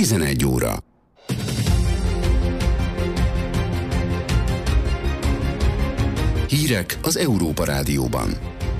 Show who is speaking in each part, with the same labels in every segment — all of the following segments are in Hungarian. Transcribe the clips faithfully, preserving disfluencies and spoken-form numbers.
Speaker 1: tizenegy óra. Hírek az Európa Rádióban.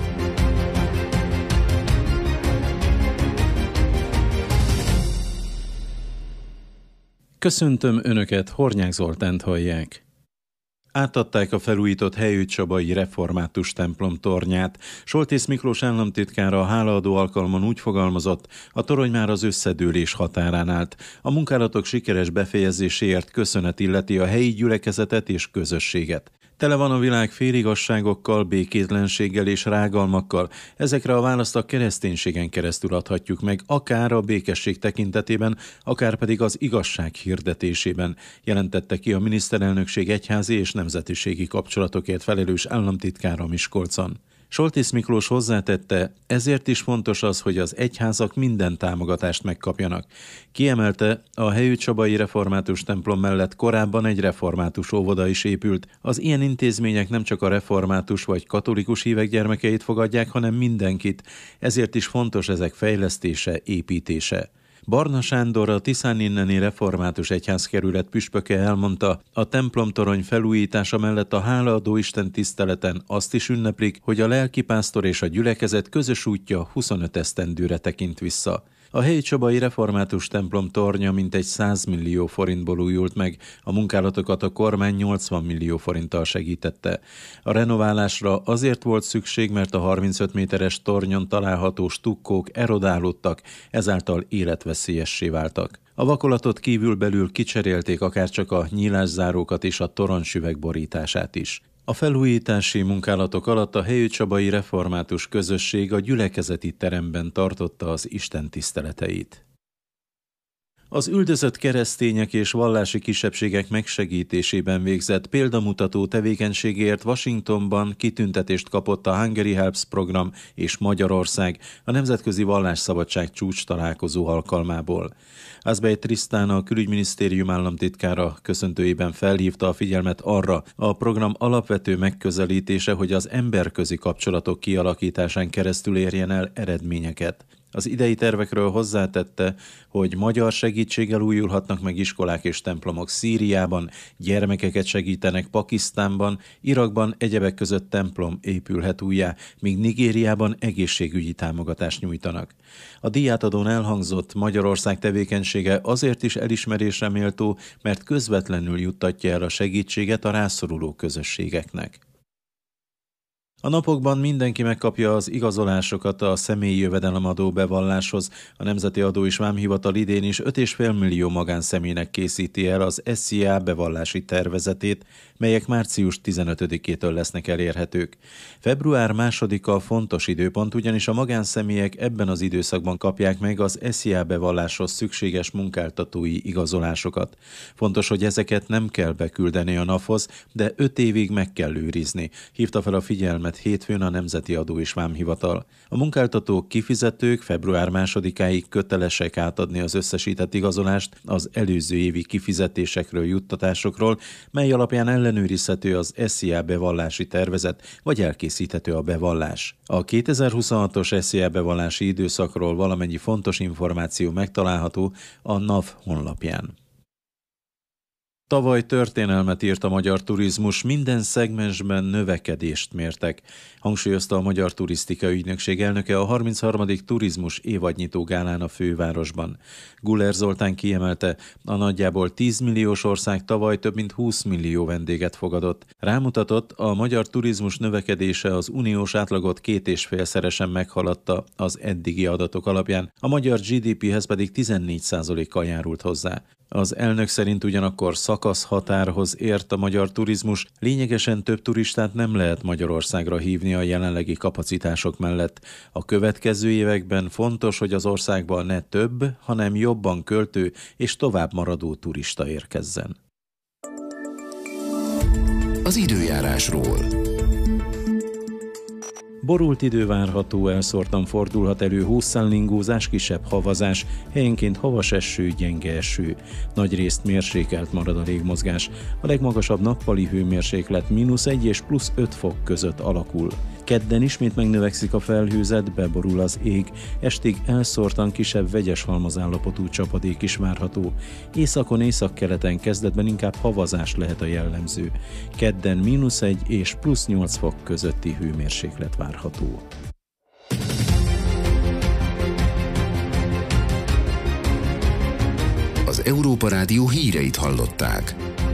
Speaker 2: Köszöntöm Önöket, Hornyák Zoltánt hallják. Átadták a felújított Helyőcsabai református templom tornyát. Soltész Miklós államtitkár a hálaadó alkalmon úgy fogalmazott, a torony már az összedőlés határán állt. A munkálatok sikeres befejezéséért köszönet illeti a helyi gyülekezetet és közösséget. Tele van a világ féligasságokkal, békétlenséggel és rágalmakkal. Ezekre a választ a kereszténységen keresztül adhatjuk meg, akár a békesség tekintetében, akár pedig az igazság hirdetésében, jelentette ki a miniszterelnökség egyházi és nemzetiségi kapcsolatokért felelős államtitkára Miskolcon. Soltész Miklós hozzátette, ezért is fontos az, hogy az egyházak minden támogatást megkapjanak. Kiemelte, a Helyőcsabai református templom mellett korábban egy református óvoda is épült. Az ilyen intézmények nem csak a református vagy katolikus hívek gyermekeit fogadják, hanem mindenkit. Ezért is fontos ezek fejlesztése, építése. Barna Sándor, a Tiszáninneni Református Egyházkerület püspöke elmondta, a templomtorony felújítása mellett a hálaadó Isten tiszteleten azt is ünneplik, hogy a lelkipásztor és a gyülekezet közös útja huszonöt esztendőre tekint vissza. A Helyőcsabai református templom tornya mintegy száz millió forintból újult meg, a munkálatokat a kormány nyolcvan millió forinttal segítette. A renoválásra azért volt szükség, mert a harmincöt méteres tornyon található stukkók erodálódtak, ezáltal életveszélyessé váltak. A vakolatot kívülbelül kicserélték akárcsak a nyílászárókat és a toronysüveg borítását is. A felújítási munkálatok alatt a Helyőcsabai református közösség a gyülekezeti teremben tartotta az istentiszteleteit. Az üldözött keresztények és vallási kisebbségek megsegítésében végzett példamutató tevékenységért Washingtonban kitüntetést kapott a Hungary Helps program és Magyarország a Nemzetközi Vallásszabadság csúcs találkozó alkalmából. Azbej Trisztán, a külügyminisztérium államtitkára köszöntőjében felhívta a figyelmet arra, a program alapvető megközelítése, hogy az emberközi kapcsolatok kialakításán keresztül érjen el eredményeket. Az idei tervekről hozzátette, hogy magyar segítséggel újulhatnak meg iskolák és templomok Szíriában, gyermekeket segítenek Pakisztánban, Irakban egyebek között templom épülhet újjá, míg Nigériában egészségügyi támogatást nyújtanak. A díjátadón elhangzott, Magyarország tevékenysége azért is elismerésre méltó, mert közvetlenül juttatja el a segítséget a rászoruló közösségeknek. A napokban mindenki megkapja az igazolásokat a személyi jövedelemadó bevalláshoz. A Nemzeti Adó és Vámhivatal idén is öt egész öt millió magánszemélynek készíti el az es zé á bevallási tervezetét, melyek március tizenötödikétől lesznek elérhetők. Február másodika fontos időpont, ugyanis a magánszemélyek ebben az időszakban kapják meg az es zé á bevalláshoz szükséges munkáltatói igazolásokat. Fontos, hogy ezeket nem kell beküldeni a naphoz, de öt évig meg kell őrizni. Hívta fel a figyelmet hétfőn a Nemzeti Adó és Vámhivatal. A munkáltatók, kifizetők február másodikáig kötelesek átadni az összesített igazolást az előző évi kifizetésekről, juttatásokról, mely alapján ellenőrizhető az es zé á bevallási tervezet, vagy elkészíthető a bevallás. A kétezer-huszonhatos es zé á bevallási időszakról valamennyi fontos információ megtalálható a NAV honlapján. Tavaly történelmet írt a magyar turizmus, minden szegmensben növekedést mértek, hangsúlyozta a Magyar Turisztikai Ügynökség elnöke a harmincharmadik turizmus évadnyitó gálán a fővárosban. Guller Zoltán kiemelte, a nagyjából tíz milliós ország tavaly több mint húsz millió vendéget fogadott. Rámutatott, a magyar turizmus növekedése az uniós átlagot két és félszeresen meghaladta az eddigi adatok alapján, a magyar gé dé péhez pedig tizennégy százalékkal járult hozzá. Az elnök szerint ugyanakkor szakaszhatárhoz ért a magyar turizmus, lényegesen több turistát nem lehet Magyarországra hívni a jelenlegi kapacitások mellett. A következő években fontos, hogy az országban ne több, hanem jobban költő és tovább maradó turista érkezzen.
Speaker 1: Az időjárásról.
Speaker 2: Borult idő várható, elszórtan fordulhat elő hószálingózás, kisebb havazás, helyenként havas eső, gyenge eső. Nagyrészt mérsékelt marad a légmozgás. A legmagasabb nappali hőmérséklet mínusz egy és plusz öt fok között alakul. Kedden ismét megnövekszik a felhőzet, beborul az ég, estig elszórtan kisebb vegyes halmazállapotú csapadék is várható. Északon, északkeleten kezdetben inkább havazás lehet a jellemző. Kedden mínusz egy és plusz nyolc fok közötti hőmérséklet várható.
Speaker 1: Az Európa Rádió híreit hallották.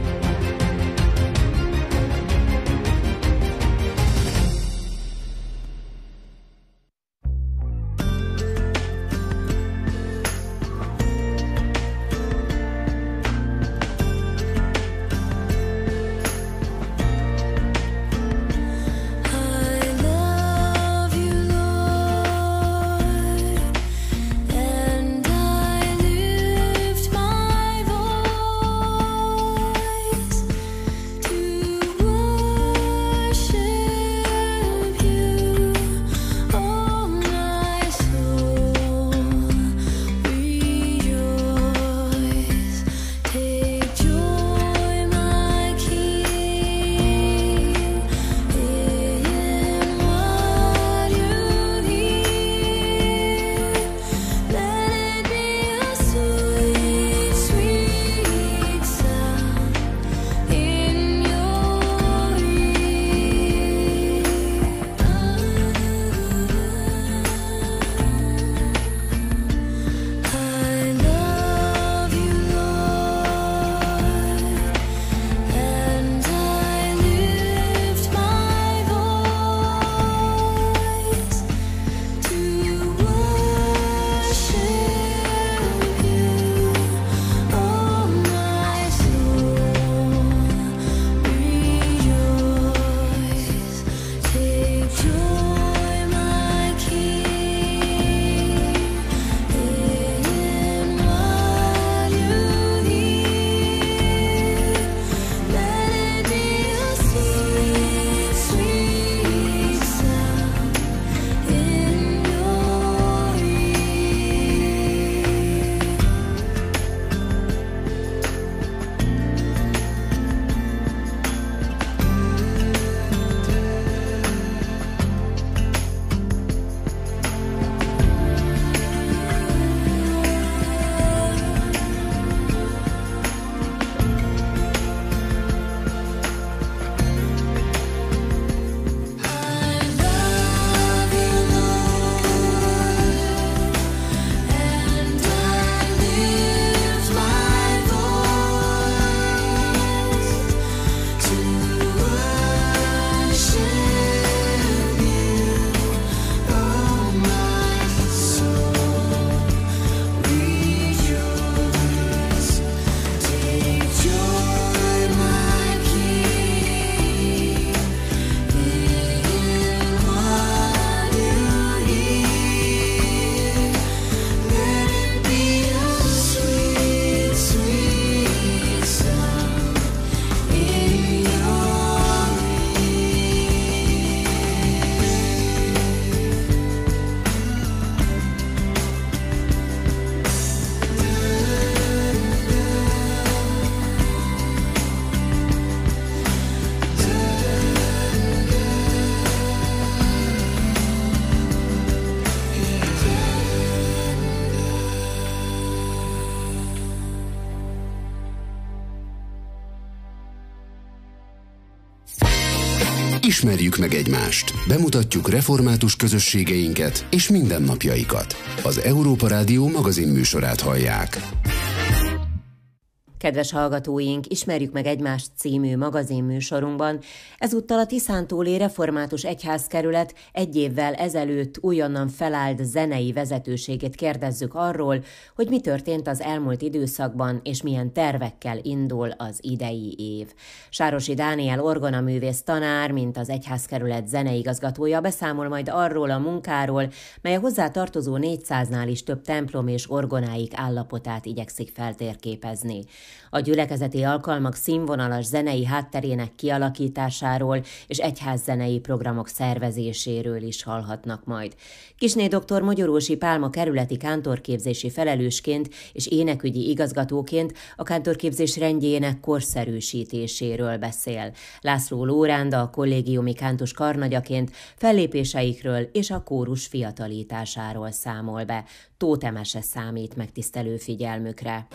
Speaker 1: Ismerjük meg egymást. Bemutatjuk református közösségeinket és mindennapjaikat. Az Európa Rádió magazinműsorát hallják.
Speaker 3: Kedves hallgatóink, Ismerjük meg egymást című magazinműsorunkban ezúttal a Tiszántúli Református Egyházkerület egy évvel ezelőtt újonnan felállt zenei vezetőségét kérdezzük arról, hogy mi történt az elmúlt időszakban, és milyen tervekkel indul az idei év. Sárosi Dániel orgonaművész tanár, mint az Egyházkerület zeneigazgatója beszámol majd arról a munkáról, mely a hozzá tartozó négyszáznál is több templom és orgonáik állapotát igyekszik feltérképezni. A gyülekezeti alkalmak színvonalas zenei hátterének kialakításáról és egyházzenei programok szervezéséről is hallhatnak majd. Kissné dr. Mogyorósi Pálma kerületi kántorképzési felelősként és énekügyi igazgatóként a kántorképzés rendjének korszerűsítéséről beszél. László Lóránda a kollégiumi kántus karnagyaként fellépéseikről és a kórus fiatalításáról számol be. Tóth Emese számít megtisztelő figyelmükre.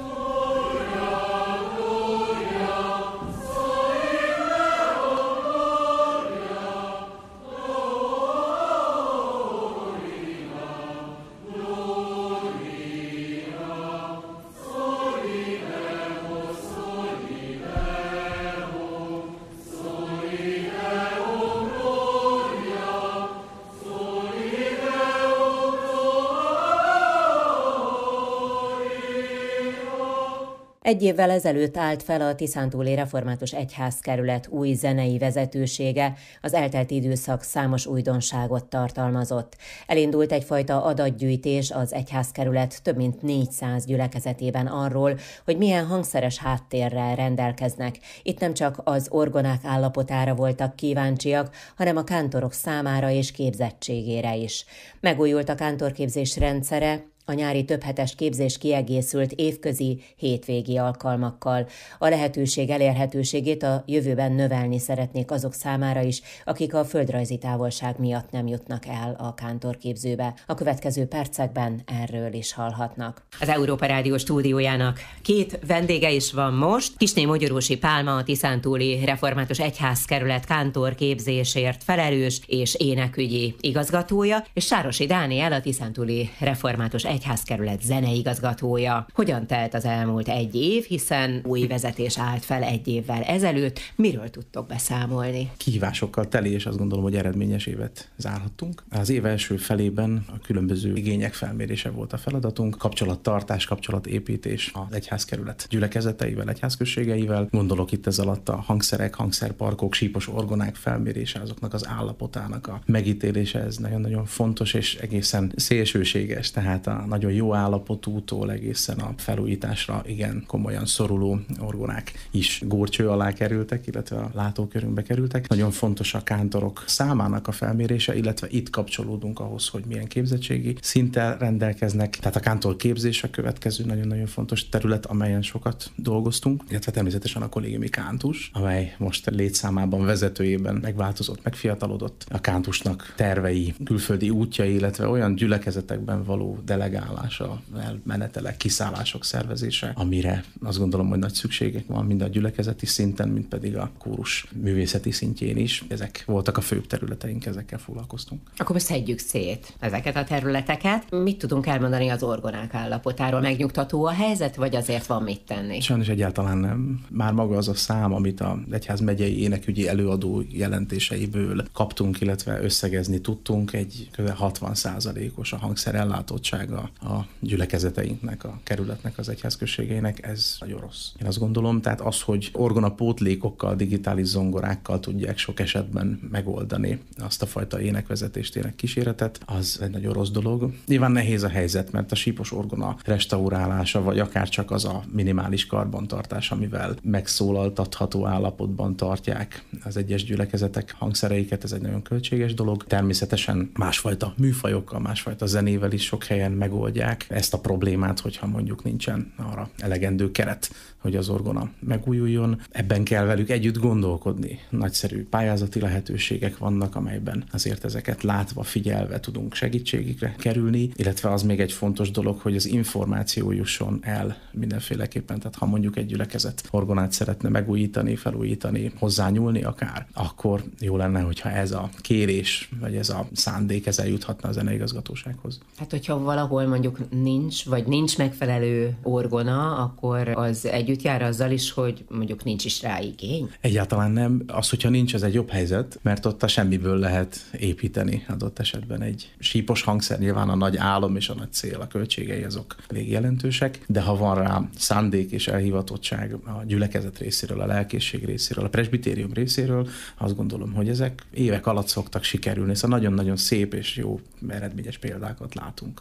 Speaker 3: Egy évvel ezelőtt állt fel a Tiszántúli Református Egyházkerület új zenei vezetősége, az eltelt időszak számos újdonságot tartalmazott. Elindult egyfajta adatgyűjtés az egyházkerület több mint négyszáz gyülekezetében arról, hogy milyen hangszeres háttérrel rendelkeznek. Itt nem csak az orgonák állapotára voltak kíváncsiak, hanem a kántorok számára és képzettségére is. Megújult a kántorképzés rendszere, a nyári többhetes képzés kiegészült évközi, hétvégi alkalmakkal. A lehetőség elérhetőségét a jövőben növelni szeretnék azok számára is, akik a földrajzi távolság miatt nem jutnak el a kántorképzőbe. A következő percekben erről is hallhatnak. Az Európa Rádió stúdiójának két vendége is van most. Kissné Mogyorósi Pálma, a Tiszántúli Református Egyházkerület kántorképzésért felelős és énekügyi igazgatója, és Sárosi Dániel, a Tiszántúli Református Egyházkerület zeneigazgatója. Hogyan telt az elmúlt egy év, hiszen új vezetés állt fel egy évvel ezelőtt. Miről tudtok beszámolni?
Speaker 4: Kihívásokkal teli, és azt gondolom, hogy eredményes évet zárhattunk. Az év első felében a különböző igények felmérése volt a feladatunk, kapcsolattartás, kapcsolatépítés az egyházkerület gyülekezeteivel, egyházközségeivel. Gondolok itt ez alatt a hangszerek, hangszerparkok, sípos orgonák felmérése, azoknak az állapotának a megítélése, ez nagyon-nagyon fontos és egészen szélsőséges, tehát a nagyon jó állapotútól egészen a felújításra igen komolyan szoruló orgonák is górcső alá kerültek, illetve a látókörünkbe kerültek. Nagyon fontos a kántorok számának a felmérése, illetve itt kapcsolódunk ahhoz, hogy milyen képzettségi szinttel rendelkeznek. Tehát a kántorképzés a következő nagyon-nagyon fontos terület, amelyen sokat dolgoztunk, illetve természetesen a kollégiumi kántus, amely most létszámában, vezetőjében megváltozott, megfiatalodott. A kántusnak tervei, külföldi útjai, illetve olyan gyülekezetekben való delegálása, elmenetelek, kiszállások szervezése, amire azt gondolom, hogy nagy szükségek van mind a gyülekezeti szinten, mind pedig a kórus művészeti szintjén is. Ezek voltak a főbb területeink, ezekkel foglalkoztunk.
Speaker 3: Akkor most szedjük szét ezeket a területeket. Mit tudunk elmondani az orgonák állapotáról? Megnyugtató a helyzet, vagy azért van mit tenni?
Speaker 4: Sajnos egyáltalán nem. Már maga az a szám, amit az egyházmegyei énekügyi előadó jelentéseiből kaptunk, illetve összegezni tudtunk, egy kb. hatvan százalékos a hangszerellátottsága a gyülekezeteinknek, a kerületnek, az egyházközségeinek, ez nagyon rossz. Én azt gondolom, tehát az, hogy orgonapótlékokkal, digitális zongorákkal tudják sok esetben megoldani azt a fajta énekvezetést, énekkíséretet, az egy nagyon rossz dolog. Nyilván nehéz a helyzet, mert a sípos orgona restaurálása, vagy akár csak az a minimális karbantartás, amivel megszólaltatható állapotban tartják az egyes gyülekezetek hangszereiket, ez egy nagyon költséges dolog. Természetesen másfajta műfajokkal, másfajta zenével is sok helyen megoldják ezt a problémát, hogyha mondjuk nincsen arra elegendő keret, hogy az orgona megújuljon. Ebben kell velük együtt gondolkodni. Nagyszerű pályázati lehetőségek vannak, amelyben azért ezeket látva, figyelve tudunk segítségükre kerülni, illetve az még egy fontos dolog, hogy az információ jusson el mindenféleképpen. Tehát ha mondjuk egy gyülekezet orgonát szeretne megújítani, felújítani, hozzányúlni akár, akkor jó lenne, hogyha ez a kérés, vagy ez a szándék, ez eljuthatna a zeneigazgatósághoz.
Speaker 3: Hát, hogyha valahol mondjuk nincs, vagy nincs megfelelő orgona, akkor az együtt jár azzal is, hogy mondjuk nincs is rá igény?
Speaker 4: Egyáltalán nem. Az, hogyha nincs, az egy jobb helyzet, mert ott a semmiből lehet építeni adott esetben egy sípos hangszer. Nyilván a nagy álom és a nagy cél, a költségei azok elég jelentősek, de ha van rá szándék és elhivatottság a gyülekezet részéről, a lelkészség részéről, a presbitérium részéről, azt gondolom, hogy ezek évek alatt szoktak sikerülni. Szóval nagyon-nagyon szép és jó eredményes példákat látunk.
Speaker 3: Jó, de vajon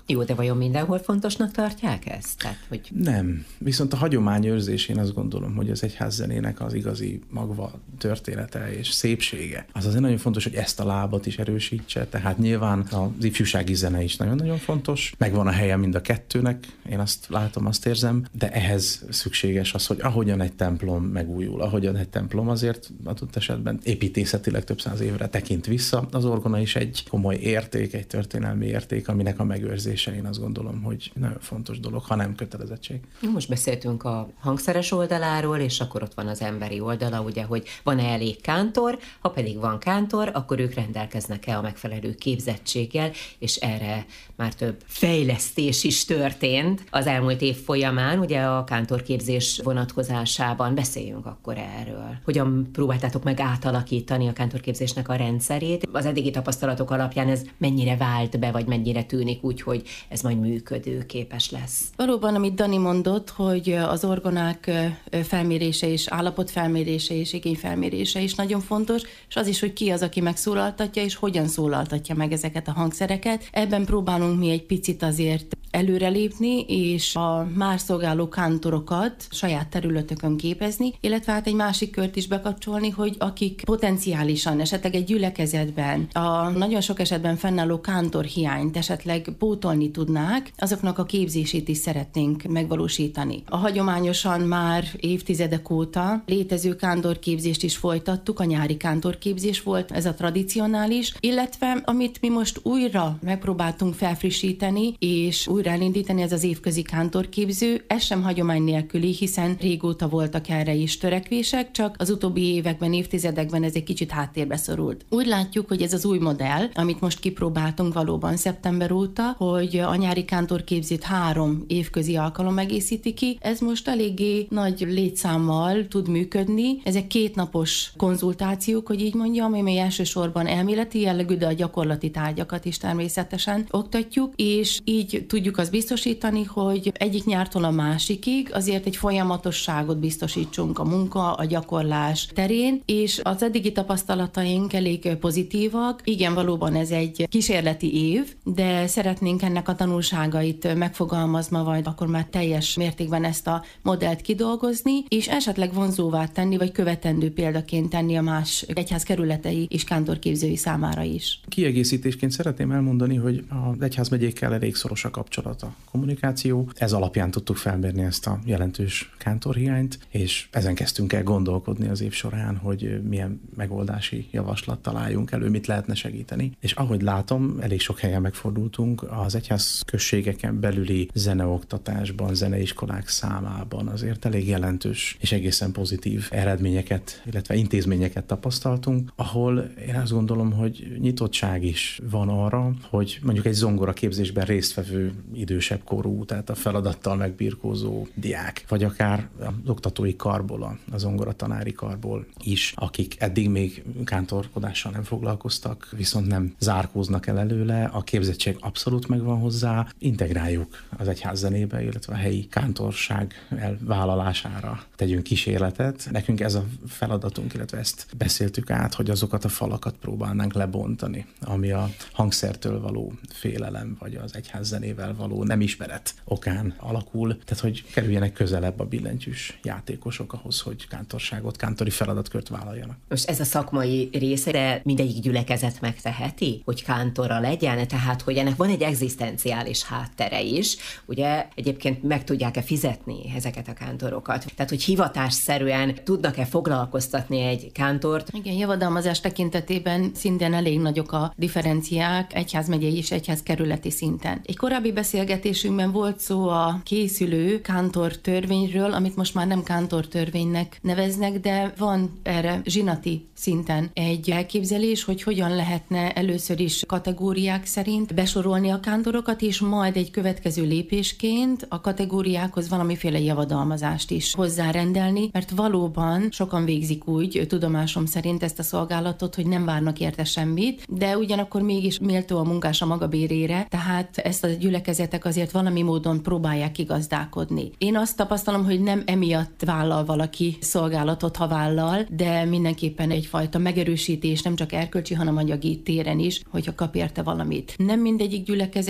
Speaker 3: vajon mindenhol fontosnak tartják ezt? Tehát, hogy...
Speaker 4: Nem. Viszont a hagyományőrzés, én azt gondolom, hogy az egyházzenének az igazi magva története és szépsége. Az azért nagyon fontos, hogy ezt a lábat is erősítse, tehát nyilván az ifjúsági zene is nagyon-nagyon fontos. Megvan a helye mind a kettőnek, én azt látom, azt érzem, de ehhez szükséges az, hogy ahogyan egy templom megújul, ahogyan egy templom azért adott esetben építészetileg több száz évre tekint vissza, az orgona is egy komoly érték, egy történelmi érték, aminek a megőrzése, én azt gondolom, hogy nagyon fontos dolog, ha nem kötelezettség.
Speaker 3: Most beszéltünk a hangszeres oldaláról, és akkor ott van az emberi oldala, ugye, hogy van-e elég kántor, ha pedig van kántor, akkor ők rendelkeznek-e a megfelelő képzettséggel, és erre már több fejlesztés is történt az elmúlt év folyamán, ugye a kántorképzés vonatkozásában. Beszéljünk akkor erről. Hogyan próbáltátok meg átalakítani a kántorképzésnek a rendszerét? Az eddigi tapasztalatok alapján ez mennyire vált be, vagy mennyire tűnik úgy, hogy ez majd működőképes lesz?
Speaker 5: Valóban, amit Dani mondott, hogy az orgonák felmérése és állapotfelmérése és igényfelmérése is nagyon fontos, és az is, hogy ki az, aki megszólaltatja, és hogyan szólaltatja meg ezeket a hangszereket. Ebben próbálunk mi egy picit azért előrelépni, és a már szolgáló kántorokat saját területökön képezni, illetve hát egy másik kört is bekapcsolni, hogy akik potenciálisan esetleg egy gyülekezetben a nagyon sok esetben fennálló kántorhiányt esetleg pótolni tudnák, azoknak a képzését is szeretnénk megvalósítani. A hagyományosan már évtizedek óta létező kántorképzést is folytattuk, a nyári kántorképzés volt, ez a tradicionális, illetve amit mi most újra megpróbáltunk felfrissíteni, és újra elindítani, ez az évközi kántorképző, ez sem hagyomány nélküli, hiszen régóta voltak erre is törekvések, csak az utóbbi években, évtizedekben ez egy kicsit háttérbe szorult. Úgy látjuk, hogy ez az új modell, amit most kipróbáltunk valóban szeptember óta, hogy a nyári kántorképzőt három évközi alkalom egészíti ki, ez most eléggé nagy létszámmal tud működni. Ezek kétnapos konzultációk, hogy így mondjam, amely elsősorban elméleti jellegű, de a gyakorlati tárgyakat is természetesen oktatjuk, és így tudjuk azt biztosítani, hogy egyik nyártól a másikig azért egy folyamatosságot biztosítsunk a munka, a gyakorlás terén, és az eddigi tapasztalataink elég pozitívak. Igen, valóban ez egy kísérleti év, de szeretnénk ennek a tanulságait megfogalmazva, vagy akkor már teljes mértékben ezt a modellt kidolgozni, és esetleg vonzóvá tenni, vagy követendő példaként tenni a más egyház kerületei és kántorképzői számára is.
Speaker 4: Kiegészítésként szeretném elmondani, hogy az egyházmegyékkel elég szoros a kapcsolat, a kommunikáció. Ez alapján tudtuk felmérni ezt a jelentős kántorhiányt, és ezen kezdtünk el gondolkodni az év során, hogy milyen megoldási javaslat találjunk elő, mit lehetne segíteni. És ahogy látom, elég sok helyen megfordultunk, az egyház községeken belüli zeneoktatásban, zeneiskolák számában azért elég jelentős és egészen pozitív eredményeket, illetve intézményeket tapasztaltunk, ahol én azt gondolom, hogy nyitottság is van arra, hogy mondjuk egy zongora képzésben résztvevő idősebb korú, tehát a feladattal megbirkózó diák, vagy akár az oktatói karból, a zongora tanári karból is, akik eddig még kántorkodással nem foglalkoztak, viszont nem zárkóznak el előle, a képzettség abszolút megvan hozzá, integráljuk az egyházzenébe, illetve a helyi kántorság elvállalására tegyünk kísérletet. Nekünk ez a feladatunk, illetve ezt beszéltük át, hogy azokat a falakat próbálnánk lebontani, ami a hangszertől való félelem, vagy az egyházzenével való nem ismeret okán alakul, tehát hogy kerüljenek közelebb a billentyűs játékosok ahhoz, hogy kántorságot, kántori feladatkört vállaljanak.
Speaker 3: Most ez a szakmai része, de mindegyik gyülekezet megteheti, hogy kántora legyen, tehát hogy ennek van egy egzisztenciális háttere is. Ugye egyébként meg tudják-e fizetni ezeket a kántorokat? Tehát, hogy hivatásszerűen tudnak-e foglalkoztatni egy kántort?
Speaker 5: Igen, javadalmazás tekintetében szintén elég nagyok a differenciák egyházmegyei és egyházkerületi szinten. Egy korábbi beszélgetésünkben volt szó a készülő kántor törvényről, amit most már nem kántor törvénynek neveznek, de van erre zsinati szinten egy elképzelés, hogy hogyan lehetne először is kategóriák szerint besorolni a kántorokat, és majd egy következő lépésként a kategóriákhoz valamiféle javadalmazást is hozzárendelni, mert valóban sokan végzik úgy, tudomásom szerint ezt a szolgálatot, hogy nem várnak érte semmit, de ugyanakkor mégis méltó a munkás a maga bérére, tehát ezt a gyülekezetek azért valami módon próbálják kigazdálkodni. Én azt tapasztalom, hogy nem emiatt vállal valaki szolgálatot, ha vállal, de mindenképpen egyfajta megerősítés, nem csak erkölcsi, hanem anyagi téren is, hogyha kap érte valamit. Nem mindegyik gyülekezet tudja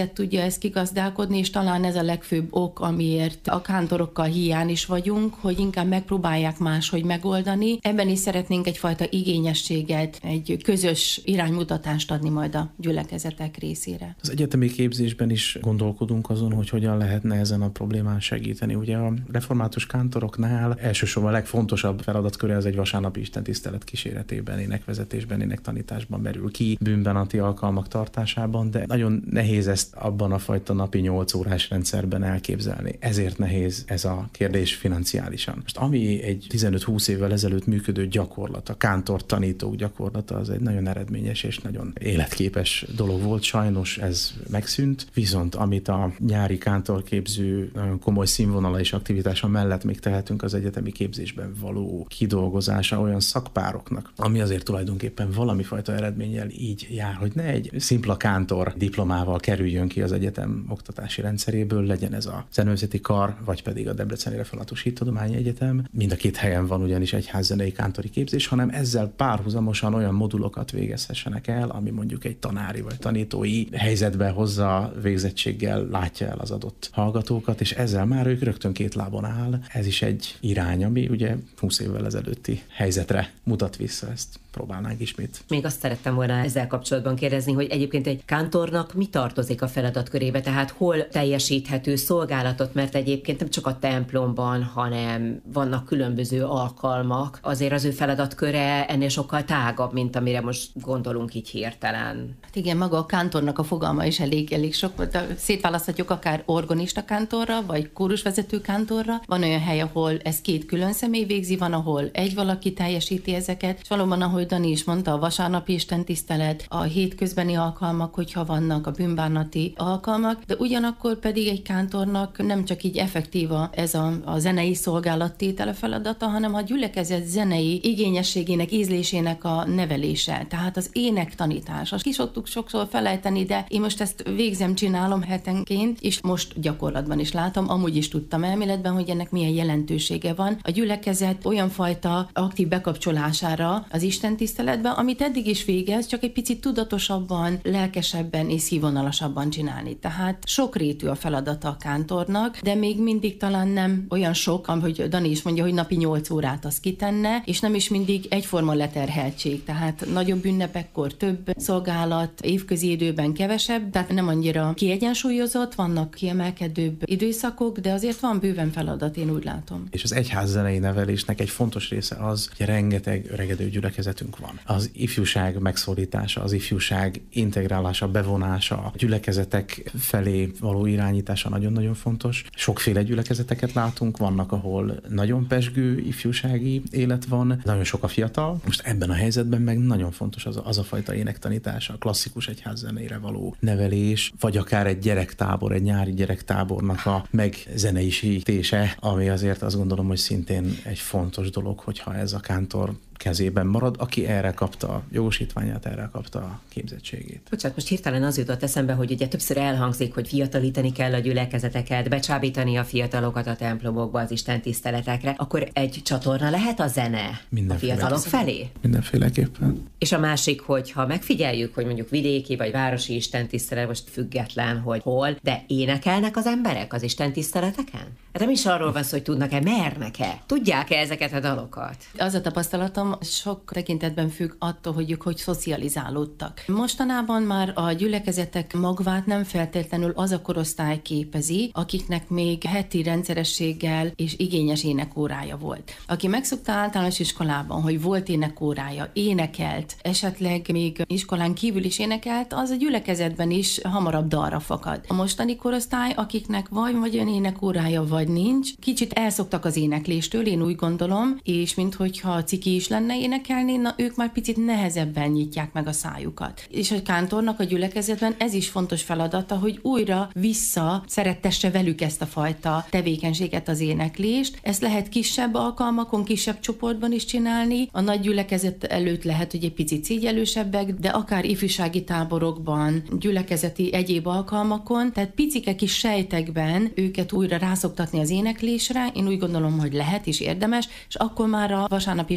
Speaker 5: ezt kigazdálkodni, és talán ez a legfőbb ok, amiért a kántorokkal hiány is vagyunk, hogy inkább megpróbálják máshogy megoldani. Ebben is szeretnénk egyfajta igényességet, egy közös iránymutatást adni majd a gyülekezetek részére.
Speaker 4: Az egyetemi képzésben is gondolkodunk azon, hogy hogyan lehetne ezen a problémán segíteni. Ugye a református kántoroknál elsősorban a legfontosabb feladatköre az egy vasárnapi istentisztelet kíséretében, énekvezetésben, énektanításban merül ki, bűnbánati alkalmak tartásában, de nagyon nehéz ezt abban a fajta napi nyolc órás rendszerben elképzelni. Ezért nehéz ez a kérdés financiálisan. Most ami egy tizenöt-húsz évvel ezelőtt működő gyakorlat, a kántor tanítók gyakorlata, az egy nagyon eredményes és nagyon életképes dolog volt. Sajnos ez megszűnt, viszont amit a nyári kántorképző nagyon komoly színvonala és aktivitása mellett még tehetünk, az egyetemi képzésben való kidolgozása olyan szakpároknak, ami azért tulajdonképpen valami fajta eredménnyel így jár, hogy ne egy szimpla kántor diplomával kerüljön ki az egyetem oktatási rendszeréből, legyen ez a Zeneművészeti Kar, vagy pedig a Debreceni Református Hittudományi Egyetem. Mind a két helyen van ugyanis egyházzenei kántori képzés, hanem ezzel párhuzamosan olyan modulokat végezhessenek el, ami mondjuk egy tanári vagy tanítói helyzetbe hozza, végzettséggel látja el az adott hallgatókat, és ezzel már ők rögtön két lábon áll. Ez is egy irány, ami ugye húsz évvel ezelőtti helyzetre mutat vissza, ezt próbálnánk ismét.
Speaker 3: Még azt szerettem volna ezzel kapcsolatban kérdezni, hogy egyébként egy kántornak mi tartozik a feladatkörébe, tehát hol teljesíthető szolgálatot, mert egyébként nem csak a templomban, hanem vannak különböző alkalmak, azért az ő feladatköre ennél sokkal tágabb, mint amire most gondolunk így hirtelen.
Speaker 5: Hát igen, maga a kántornak a fogalma is elég, elég sok. Szétválaszthatjuk akár organista kántorra, vagy kórusvezető kántorra. Van olyan hely, ahol ez két külön személy végzi, van, ahol egy valaki teljesíti ezeket, és valóban, ahogy Dani is mondta, a vasárnapi istentisztelet, a hétközbeni alkalmak, hogyha vannak, a bűnbánati alkalmak, de ugyanakkor pedig egy kántornak nem csak így effektíva ez a, a zenei szolgálattétele feladata, hanem a gyülekezet zenei igényességének, ízlésének a nevelése. Tehát az énektanítás. Azt ki szoktuk sokszor felejteni, de én most ezt végzem, csinálom hetenként, és most gyakorlatban is látom, amúgy is tudtam elméletben, hogy ennek milyen jelentősége van. A gyülekezet olyan fajta aktív bekapcsolására az istentiszteletben, amit eddig is végez, csak egy picit tudatosabban, lelkesebben és színvonalasabban csinálni. Tehát sokrétű a feladata a kántornak, de még mindig talán nem olyan sok, ahogy Dani is mondja, hogy napi nyolc órát az kitenne, és nem is mindig egyforma leterheltség. Tehát nagyobb ünnepekkor több szolgálat, évközi időben kevesebb, tehát nem annyira kiegyensúlyozott, vannak kiemelkedőbb időszakok, de azért van bőven feladat, én úgy látom.
Speaker 4: És az egyházzenei nevelésnek egy fontos része az, hogy rengeteg öregedő gyülekezetünk van. Az ifjúság megszólítása, az ifjúság integrálása, bevonása, a gyülekezetek felé való irányítása nagyon-nagyon fontos. Sokféle gyülekezeteket látunk, vannak, ahol nagyon pezsgő ifjúsági élet van, nagyon sok a fiatal. Most ebben a helyzetben meg nagyon fontos az a, az a fajta énektanítás, a klasszikus egyházzeneire való nevelés, vagy akár egy gyerektábor, egy nyári gyerektábornak a megzeneisítése, ami azért azt gondolom, hogy szintén egy fontos dolog, hogyha ez a kántor kezében marad, aki erre kapta a jogosítványát, erre kapta a képzettségét.
Speaker 3: Bocsánat, most hirtelen az jutott eszembe, hogy ugye többször elhangzik, hogy fiatalítani kell a gyülekezeteket, becsábítani a fiatalokat a templomokba, az istentiszteletekre, akkor egy csatorna lehet a zene a fiatalok felé?
Speaker 4: Mindenféleképpen.
Speaker 3: És a másik, hogy ha megfigyeljük, hogy mondjuk vidéki vagy városi istentisztelet, most független, hogy hol, de énekelnek az emberek az istentiszteleteken? Hát nem is arról van szó, hogy tudnak-e, mernek-e, tudják-e ezeket a dalokat?
Speaker 5: Az a tapasztalatom, sok tekintetben függ attól, hogy ők hogy szocializálódtak. Mostanában már a gyülekezetek magvát nem feltétlenül az a korosztály képezi, akiknek még heti rendszerességgel és igényes énekórája volt. Aki megszokta általános iskolában, hogy volt énekórája, énekelt, esetleg még iskolán kívül is énekelt, az a gyülekezetben is hamarabb dalra fakad. A mostani korosztály, akiknek vagy vagy olyan énekórája, vagy nincs, kicsit elszoktak az énekléstől, én úgy gondolom, és minthogyha ciki is lenne énekelni, na ők már picit nehezebben nyitják meg a szájukat. És a kántornak a gyülekezetben ez is fontos feladata, hogy újra vissza szerettesse velük ezt a fajta tevékenységet, az éneklést. Ezt lehet kisebb alkalmakon, kisebb csoportban is csinálni. A nagy gyülekezet előtt lehet, hogy egy picit szégyellősebbek, de akár ifjúsági táborokban, gyülekezeti egyéb alkalmakon, tehát picike kis sejtekben őket újra rászoktatni az éneklésre. Én úgy gondolom, hogy lehet és érdemes, és akkor már a vasárnapi istentisztelet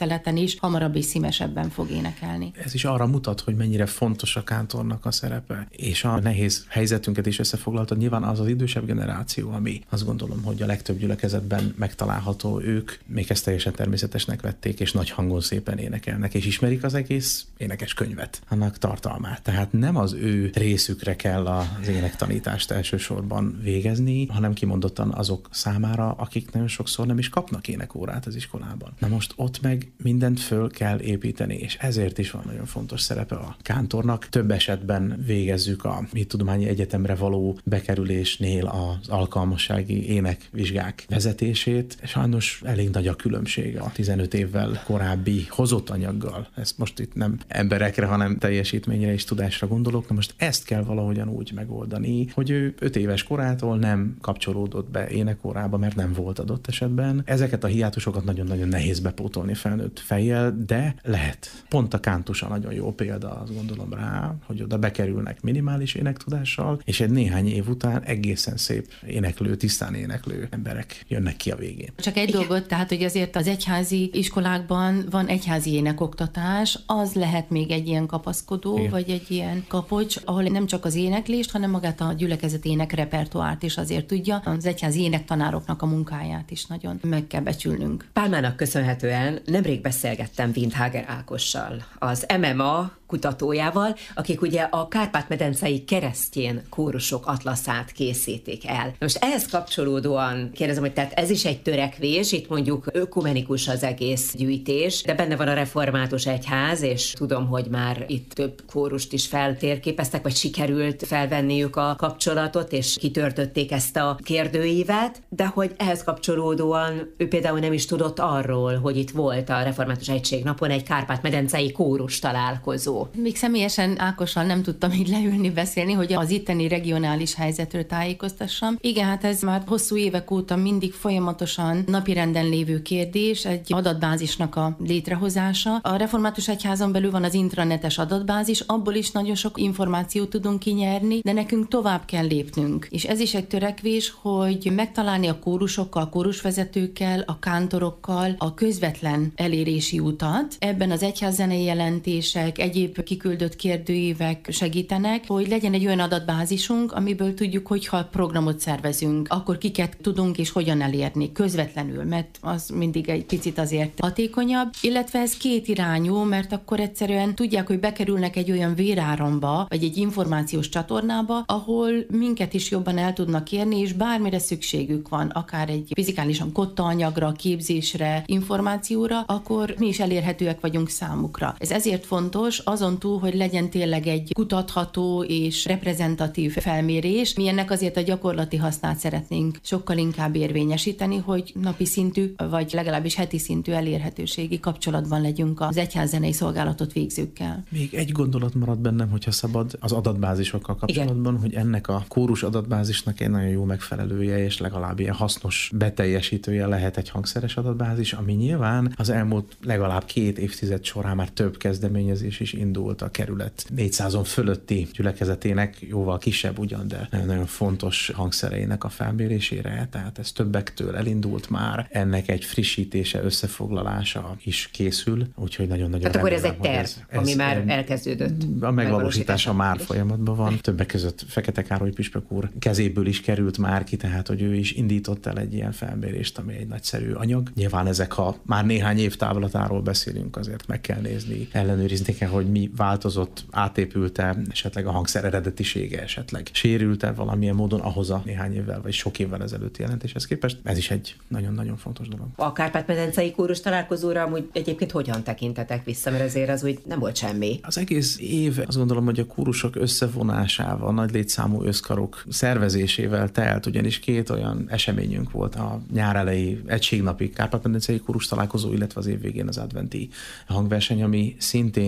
Speaker 5: közel-keleten is hamarabb és szívesebben fog énekelni.
Speaker 4: Ez is arra mutat, hogy mennyire fontos a kántornak a szerepe, és a nehéz helyzetünket is összefoglaltad. Nyilván az az idősebb generáció, ami azt gondolom, hogy a legtöbb gyülekezetben megtalálható, ők még ezt teljesen természetesnek vették, és nagy hangon szépen énekelnek, és ismerik az egész énekes könyvet, annak tartalmát. Tehát nem az ő részükre kell az énektanítást elsősorban végezni, hanem kimondottan azok számára, akik nagyon sokszor nem is kapnak énekórát az iskolában. Na most ott meg mindent föl kell építeni, és ezért is van nagyon fontos szerepe a kántornak. Több esetben végezzük a Hittudományi Egyetemre való bekerülésnél az alkalmassági énekvizsgák vezetését. Sajnos elég nagy a különbség a tizenöt évvel korábbi hozott anyaggal. Ezt most itt nem emberekre, hanem teljesítményre és tudásra gondolok. Na most ezt kell valahogyan úgy megoldani, hogy ő öt éves korától nem kapcsolódott be énekórába, mert nem volt adott esetben. Ezeket a hiátusokat nagyon-nagyon nehéz bepótolni felnőtt fejjel, de lehet. Pont a kántus a nagyon jó példa, azt gondolom rá, hogy oda bekerülnek minimális énektudással, és egy néhány év után egészen szép éneklő, tisztán éneklő emberek jönnek ki a végén.
Speaker 5: Csak egy Igen. dolgot, tehát hogy azért az egyházi iskolákban van egyházi énekoktatás, az lehet még egy ilyen kapaszkodó, Igen. vagy egy ilyen kapocs, ahol nem csak az éneklést, hanem magát a gyülekezet énekrepertoárt is azért tudja. Az egyházi énektanároknak a munkáját is nagyon meg kell becsülnünk.
Speaker 3: Pálmának köszönhetően nemrég beszélgettem Windhager Ákossal, az em em á kutatójával, akik ugye a Kárpát-medencei keresztjén kórusok atlaszát készítik el. Most ehhez kapcsolódóan kérdezem, hogy tehát ez is egy törekvés, itt mondjuk ökumenikus az egész gyűjtés, de benne van a református egyház, és tudom, hogy már itt több kórust is feltérképeztek, vagy sikerült felvenniük a kapcsolatot, és kitörtötték ezt a kérdőívet, de hogy ehhez kapcsolódóan ő például nem is tudott arról, hogy itt volt a Református Egységnapon egy Kárpát-medencei kórus találkozó.
Speaker 5: Még személyesen Ákossal nem tudtam így leülni beszélni, hogy az itteni regionális helyzetről tájékoztassam. Igen, hát ez már hosszú évek óta mindig folyamatosan napirenden lévő kérdés, egy adatbázisnak a létrehozása. A Református Egyházon belül van az intranetes adatbázis, abból is nagyon sok információt tudunk kinyerni, de nekünk tovább kell lépnünk. És ez is egy törekvés, hogy megtalálni a kórusokkal, kórusvezetőkkel, a kántorokkal a közvetlen elérési utat. Ebben az egyházzenei jelentések, egyéb kiküldött kérdőívek segítenek, hogy legyen egy olyan adatbázisunk, amiből tudjuk, hogyha programot szervezünk, akkor kiket tudunk és hogyan elérni közvetlenül, mert az mindig egy picit azért hatékonyabb, illetve ez két irányú, mert akkor egyszerűen tudják, hogy bekerülnek egy olyan véráramba, vagy egy információs csatornába, ahol minket is jobban el tudnak érni, és bármire szükségük van, akár egy fizikálisan kotta anyagra, képzésre, információra, akkor mi is elérhetőek vagyunk számukra. Ez ezért fontos, azon túl, hogy legyen tényleg egy kutatható és reprezentatív felmérés, mi ennek azért a gyakorlati hasznát szeretnénk sokkal inkább érvényesíteni, hogy napi szintű, vagy legalábbis heti szintű elérhetőségi kapcsolatban legyünk az egyházzenei szolgálatot végzőkkel.
Speaker 4: Még egy gondolat marad bennem, hogyha szabad az adatbázisokkal kapcsolatban, Igen. hogy ennek a kórus adatbázisnak egy nagyon jó megfelelője, és legalább ilyen hasznos beteljesítője lehet egy hangszeres adatbázis, ami nyilván az elmúlt legalább két évtized során már több kezdeményezés is indult a kerület négyszázon fölötti gyülekezetének, jóval kisebb ugyan, de nagyon fontos hangszereinek a felmérésére, tehát ez többektől elindult már, ennek egy frissítése, összefoglalása is készül, úgyhogy nagyon-nagyon
Speaker 3: Tehát remélem, akkor ez egy terv, ez, ami ez, már elkezdődött.
Speaker 4: A megvalósítása már folyamatban van. Többek között Fekete Károly püspök úr kezéből is került már ki, tehát hogy ő is indított el egy ilyen felmérést, ami egy nagyszerű anyag. Nyilván ezek, ha már néhány év távlatáról beszélünk, azért meg kell nézni, ellenőrizni kell, hogy mi változott, átépült-e, esetleg a hangszer eredetisége, esetleg sérült-e valamilyen módon ahhoz a néhány évvel, vagy sok évvel ezelőtti jelentéshez képest. Ez is egy nagyon-nagyon fontos dolog.
Speaker 3: A Kárpát-medencei kórus találkozóra amúgy egyébként hogyan tekintetek vissza, mert azért az úgy nem volt semmi.
Speaker 4: Az egész év azt gondolom, hogy a kórusok összevonásával, nagy létszámú összkarok szervezésével telt, ugyanis két olyan eseményünk volt, a nyár elejé egységnapi Kárpát-medencei kórus találkozó, illetve az év végén az adventi hangverseny, ami szintén egy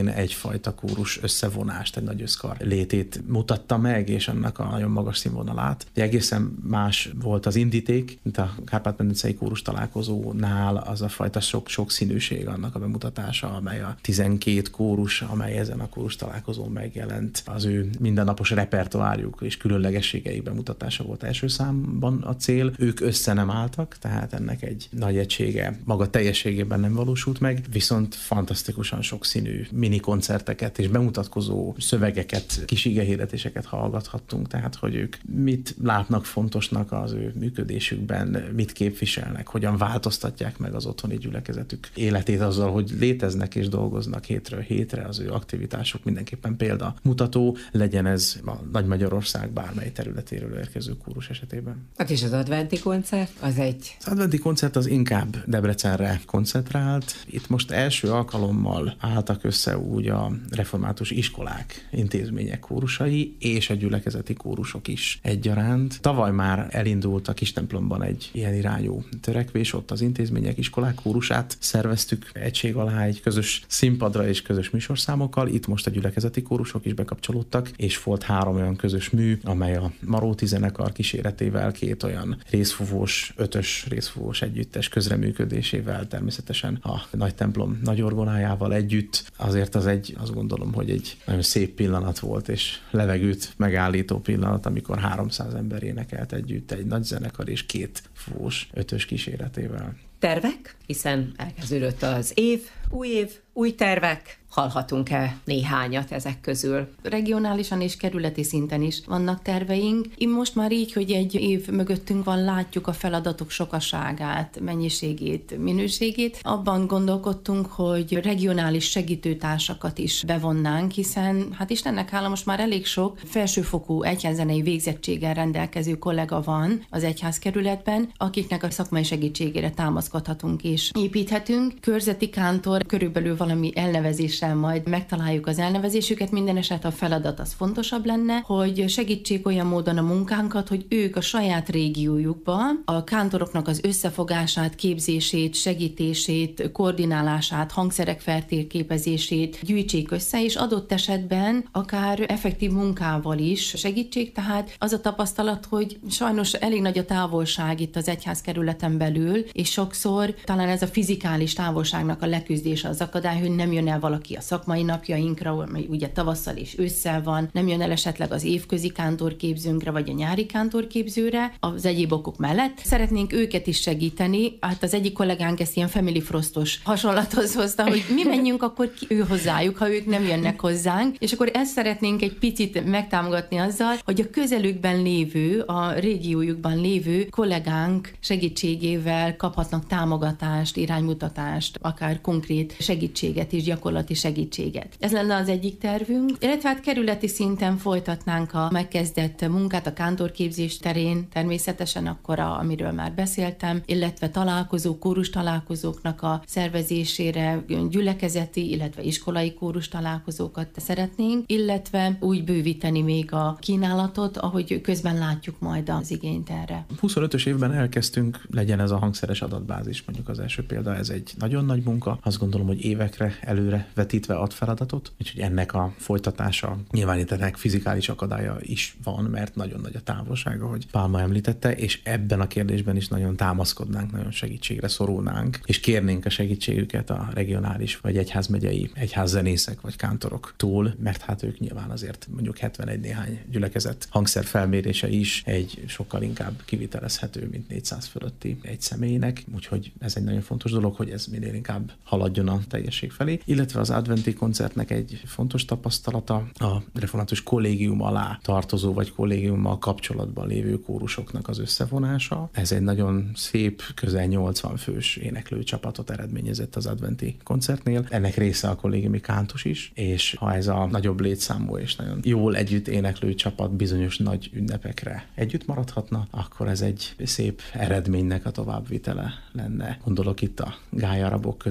Speaker 4: fajta kórus összevonást, egy nagy összkar létét mutatta meg, és annak a nagyon magas színvonalát. Egészen más volt az indíték, mint a Kárpát-medencei kórus találkozónál az a fajta sok, sok színűség annak a bemutatása, amely a tizenkét kórus, amely ezen a kórus találkozón megjelent, az ő mindennapos repertoárjuk és különlegességeik bemutatása volt első számban a cél. Ők össze nem álltak, tehát ennek egy nagy egysége maga teljességében nem valósult meg, viszont fantasztikusan sokszínű mini koncerteket és bemutatkozó szövegeket, kis igehirdetéseket hallgathattunk, tehát hogy ők mit látnak fontosnak az ő működésükben, mit képviselnek, hogyan változtatják meg az otthoni gyülekezetük életét azzal, hogy léteznek és dolgoznak hétről hétre, az ő aktivitásuk mindenképpen példamutató, legyen ez a Nagy-Magyarország bármely területéről érkező kórus esetében.
Speaker 6: Hát és az adventi koncert, az egy...
Speaker 4: Az adventi koncert az inkább Debrecenre koncentrált. Itt most első alkalommal álltak össze úgy a református iskolák, intézmények kórusai és a gyülekezeti kórusok is egyaránt. Tavaly már elindult a Kistemplomban egy ilyen irányú törekvés, ott az intézmények, iskolák kórusát szerveztük egység alá egy közös színpadra és közös műsorszámokkal. Itt most a gyülekezeti kórusok is bekapcsolódtak, és volt három olyan közös mű, amely a Maróti zenekar kíséretével, két olyan részfúvós, ötös részfúvós együttes közreműködésével, természetesen a nagy templom nagy orgonájával együtt. Azért az egy, azt gondolom, hogy egy nagyon szép pillanat volt, és levegőt megállító pillanat, amikor háromszáz ember énekelt együtt egy nagy zenekar és két fúvós ötös kíséretével.
Speaker 6: Tervek? Hiszen elkezdődött az év, új év, új tervek. Hallhatunk-e néhányat ezek közül?
Speaker 5: Regionálisan és kerületi szinten is vannak terveink. Én most már így, hogy egy év mögöttünk van, látjuk a feladatok sokaságát, mennyiségét, minőségét. Abban gondolkodtunk, hogy regionális segítőtársakat is bevonnánk, hiszen hát Istennek hála most már elég sok felsőfokú egyházzenei végzettséggel rendelkező kollega van az egyházkerületben, akiknek a szakmai segítségére támaszkodhatunk és építhetünk. Körzeti kántor körülbelül valami elnevezés majd megtaláljuk az elnevezésüket, minden eset a feladat az fontosabb lenne, hogy segítsék olyan módon a munkánkat, hogy ők a saját régiójukban a kántoroknak az összefogását, képzését, segítését, koordinálását, hangszerek feltérképezését gyűjtsék össze, és adott esetben akár effektív munkával is segítsék, tehát az a tapasztalat, hogy sajnos elég nagy a távolság itt az egyházkerületen belül, és sokszor talán ez a fizikális távolságnak a leküzdése az akadály, hogy nem jön el valaki a szakmai napjainkra, amely ugye tavasszal és ősszel van, nem jön el esetleg az évközi kántorképzőnkre, vagy a nyári kántorképzőre, az egyéb okok mellett. Szeretnénk őket is segíteni, hát az egyik kollégánk ezt ilyen Family Frostos hasonlathoz hozta, hogy mi menjünk akkor ki ő hozzájuk, ha ők nem jönnek hozzánk, és akkor ezt szeretnénk egy picit megtámogatni azzal, hogy a közelükben lévő, a régiójukban lévő kollégánk segítségével kaphatnak támogatást, iránymutatást, akár konkrét segítséget és gyakorlati segítséget. Ez lenne az egyik tervünk, illetve hát kerületi szinten folytatnánk a megkezdett munkát a kántorképzés terén, természetesen akkor, a, amiről már beszéltem, illetve találkozók, kórus találkozóknak a szervezésére, gyülekezeti, illetve iskolai kórus találkozókat szeretnénk, illetve úgy bővíteni még a kínálatot, ahogy közben látjuk majd az igényt erre.
Speaker 4: huszonötös évben elkezdtünk, legyen ez a hangszeres adatbázis, mondjuk az első példa, ez egy nagyon nagy munka, azt gondolom, hogy évekre előre vetítve ad feladatot, úgyhogy ennek a folytatása nyilván itt ennek fizikális akadálya is van, mert nagyon nagy a távolsága, hogy Pálma említette, és ebben a kérdésben is nagyon támaszkodnánk, nagyon segítségre szorulnánk, és kérnénk a segítségüket a regionális vagy egyházmegyei egyházzenészek vagykántoroktól, mert hát ők nyilván azért mondjuk hetvenegy néhány gyülekezet hangszer felmérése is egy sokkal inkább kivitelezhető, mint négyszáz fölötti egy személynek, úgyhogy ez egy nagyon fontos dolog, hogy ez minél inkább haladjon a teljesség felé, illetve az adventi koncertnek egy fontos tapasztalata a református kollégium alá tartozó vagy kollégiummal kapcsolatban lévő kórusoknak az összevonása. Ez egy nagyon szép, közel nyolcvan fős éneklő csapatot eredményezett az adventi koncertnél. Ennek része a kollégiumi kántus is, és ha ez a nagyobb létszámú és nagyon jól együtt éneklő csapat bizonyos nagy ünnepekre együtt maradhatna, akkor ez egy szép eredménynek a továbbvitele lenne. Gondolok itt a gályarabok közelgő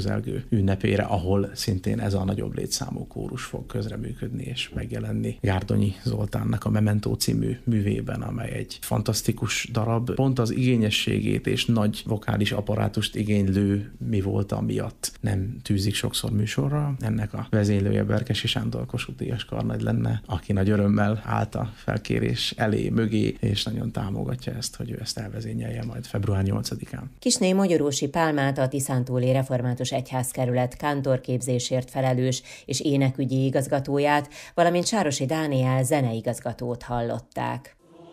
Speaker 4: ünnepére, ahol szintén ez a nagyobb létszámú kórus fog közreműködni és megjelenni Gárdonyi Zoltánnak a Memento című művében, amely egy fantasztikus darab. Pont az igényességét és nagy vokális apparátust igénylő mi volt, amiatt nem tűzik sokszor műsorra. Ennek a vezénylője Berkesi Sándor Kossuth Díjas karnagy lenne, aki nagy örömmel állt a felkérés elé, mögé, és nagyon támogatja ezt, hogy ő ezt elvezényelje majd február nyolcadikán.
Speaker 3: Kisné Magyarósi Pálmát, a Tiszántúli Református Egyházkerület kántorképzésért felelős és énekügyi igazgatóját, valamint Sárosi Dániel zeneigazgatót hallották.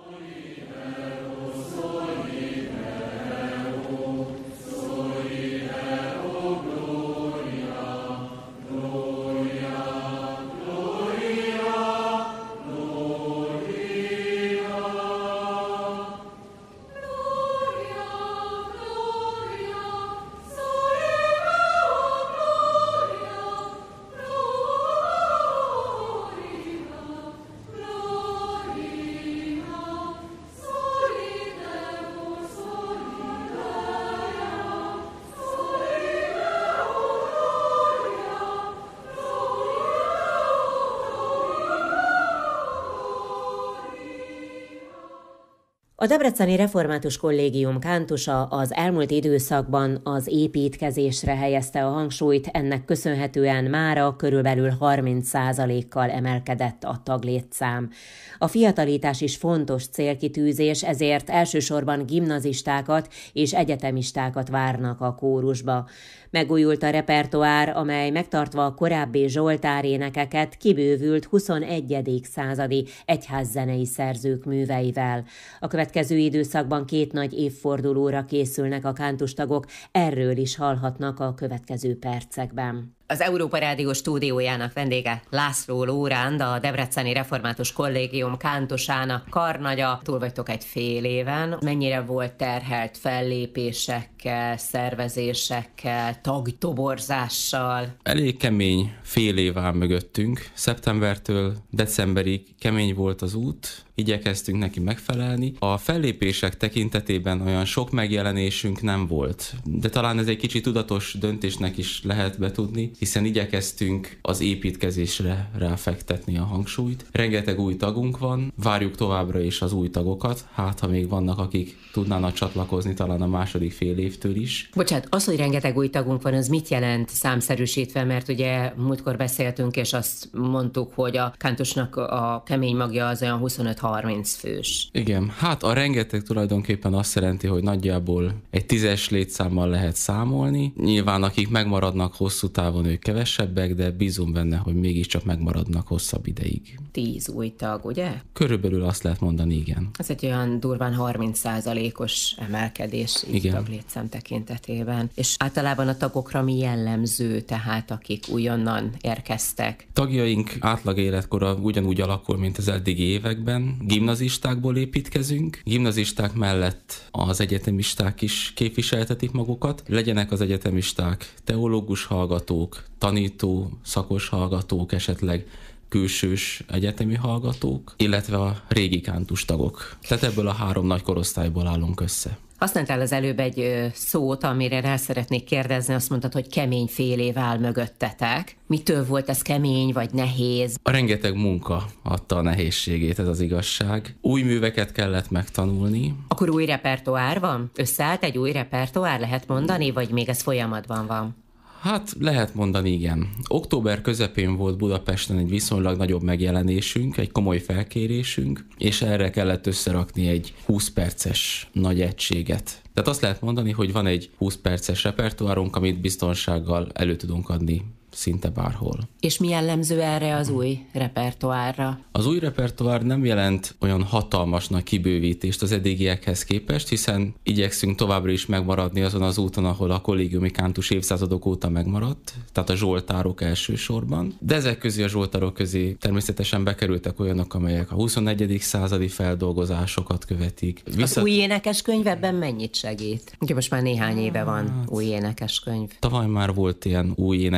Speaker 3: A Debreceni Református Kollégium kántusa az elmúlt időszakban az építkezésre helyezte a hangsúlyt, ennek köszönhetően mára körülbelül harminc százalékkal emelkedett a taglétszám. A fiatalítás is fontos célkitűzés, ezért elsősorban gimnazistákat és egyetemistákat várnak a kórusba. Megújult a repertoár, amely megtartva a korábbi zsoltárénekeket kibővült huszonegyedik századi egyházzenei szerzők műveivel. A következő időszakban két nagy évfordulóra készülnek a kántustagok, erről is hallhatnak a következő percekben.
Speaker 6: Az Európa Rádió stúdiójának vendége László Lóránd, a Debreceni Református Kollégium kántusának karnagya. Túl vagytok egy fél éven. Mennyire volt terhelt fellépésekkel, szervezésekkel, tagtoborzással?
Speaker 7: Elég kemény fél év áll mögöttünk. Szeptembertől decemberig kemény volt az út. Igyekeztünk neki megfelelni. A fellépések tekintetében olyan sok megjelenésünk nem volt, de talán ez egy kicsit tudatos döntésnek is lehet betudni, hiszen igyekeztünk az építkezésre ráfektetni a hangsúlyt. Rengeteg új tagunk van, várjuk továbbra is az új tagokat, hát ha még vannak, akik tudnának csatlakozni talán a második fél évtől is.
Speaker 6: Bocsánat, az, hogy rengeteg új tagunk van, az mit jelent számszerűsítve, mert ugye múltkor beszéltünk, és azt mondtuk, hogy a kántusnak a kemény magja az olyan huszonöt-harminc fős.
Speaker 7: Igen, hát a rengeteg tulajdonképpen azt jelenti, hogy nagyjából egy tízes létszámmal lehet számolni. Nyilván akik megmaradnak hosszú távon, ők kevesebbek, de bízom benne, hogy mégiscsak megmaradnak hosszabb ideig.
Speaker 6: Tíz új tag, ugye?
Speaker 7: Körülbelül azt lehet mondani, igen.
Speaker 6: Ez egy olyan durván harminc százalékos emelkedés így taglétszám tekintetében. És általában a tagokra mi jellemző, tehát akik újonnan érkeztek?
Speaker 7: Tagjaink átlag életkora ugyanúgy alakul, mint az eddigi években. Gimnazistákból építkezünk. Gimnazisták mellett az egyetemisták is képviseltetik magukat. Legyenek az egyetemisták teológus hallgatók, tanító, szakos hallgatók, esetleg külsős egyetemi hallgatók, illetve a régi kántustagok. Tehát ebből a három nagy korosztályból állunk össze.
Speaker 6: Használtál az előbb egy szót, amire rá szeretnék kérdezni, azt mondtad, hogy kemény fél év áll mögöttetek. Mitől volt ez kemény vagy nehéz?
Speaker 7: A rengeteg munka adta a nehézségét, ez az igazság. Új műveket kellett megtanulni.
Speaker 6: Akkor új repertoár van? Összeállt egy új repertoár, lehet mondani, vagy még ez folyamatban van?
Speaker 7: Hát lehet mondani, igen. Október közepén volt Budapesten egy viszonylag nagyobb megjelenésünk, egy komoly felkérésünk, és erre kellett összerakni egy húsz perces nagy egységet. Tehát azt lehet mondani, hogy van egy húsz perces repertoárunk, amit biztonsággal elő tudunk adni szinte bárhol.
Speaker 6: És mi jellemző erre az új repertoárra?
Speaker 7: Az új repertoár nem jelent olyan hatalmas nagy kibővítést az eddigiekhez képest, hiszen igyekszünk továbbra is megmaradni azon az úton, ahol a kollégiumi kántus évszázadok óta megmaradt, tehát a zsoltárok elsősorban. De ezek közé a zsoltárok közé természetesen bekerültek olyanok, amelyek a huszonegyedik századi feldolgozásokat követik.
Speaker 6: Visszat... Az új énekeskönyv ebben mennyit segít? Ugye most már néhány éve van új énekeskönyv.
Speaker 7: Tavaly már volt ilyen új énekeskönyv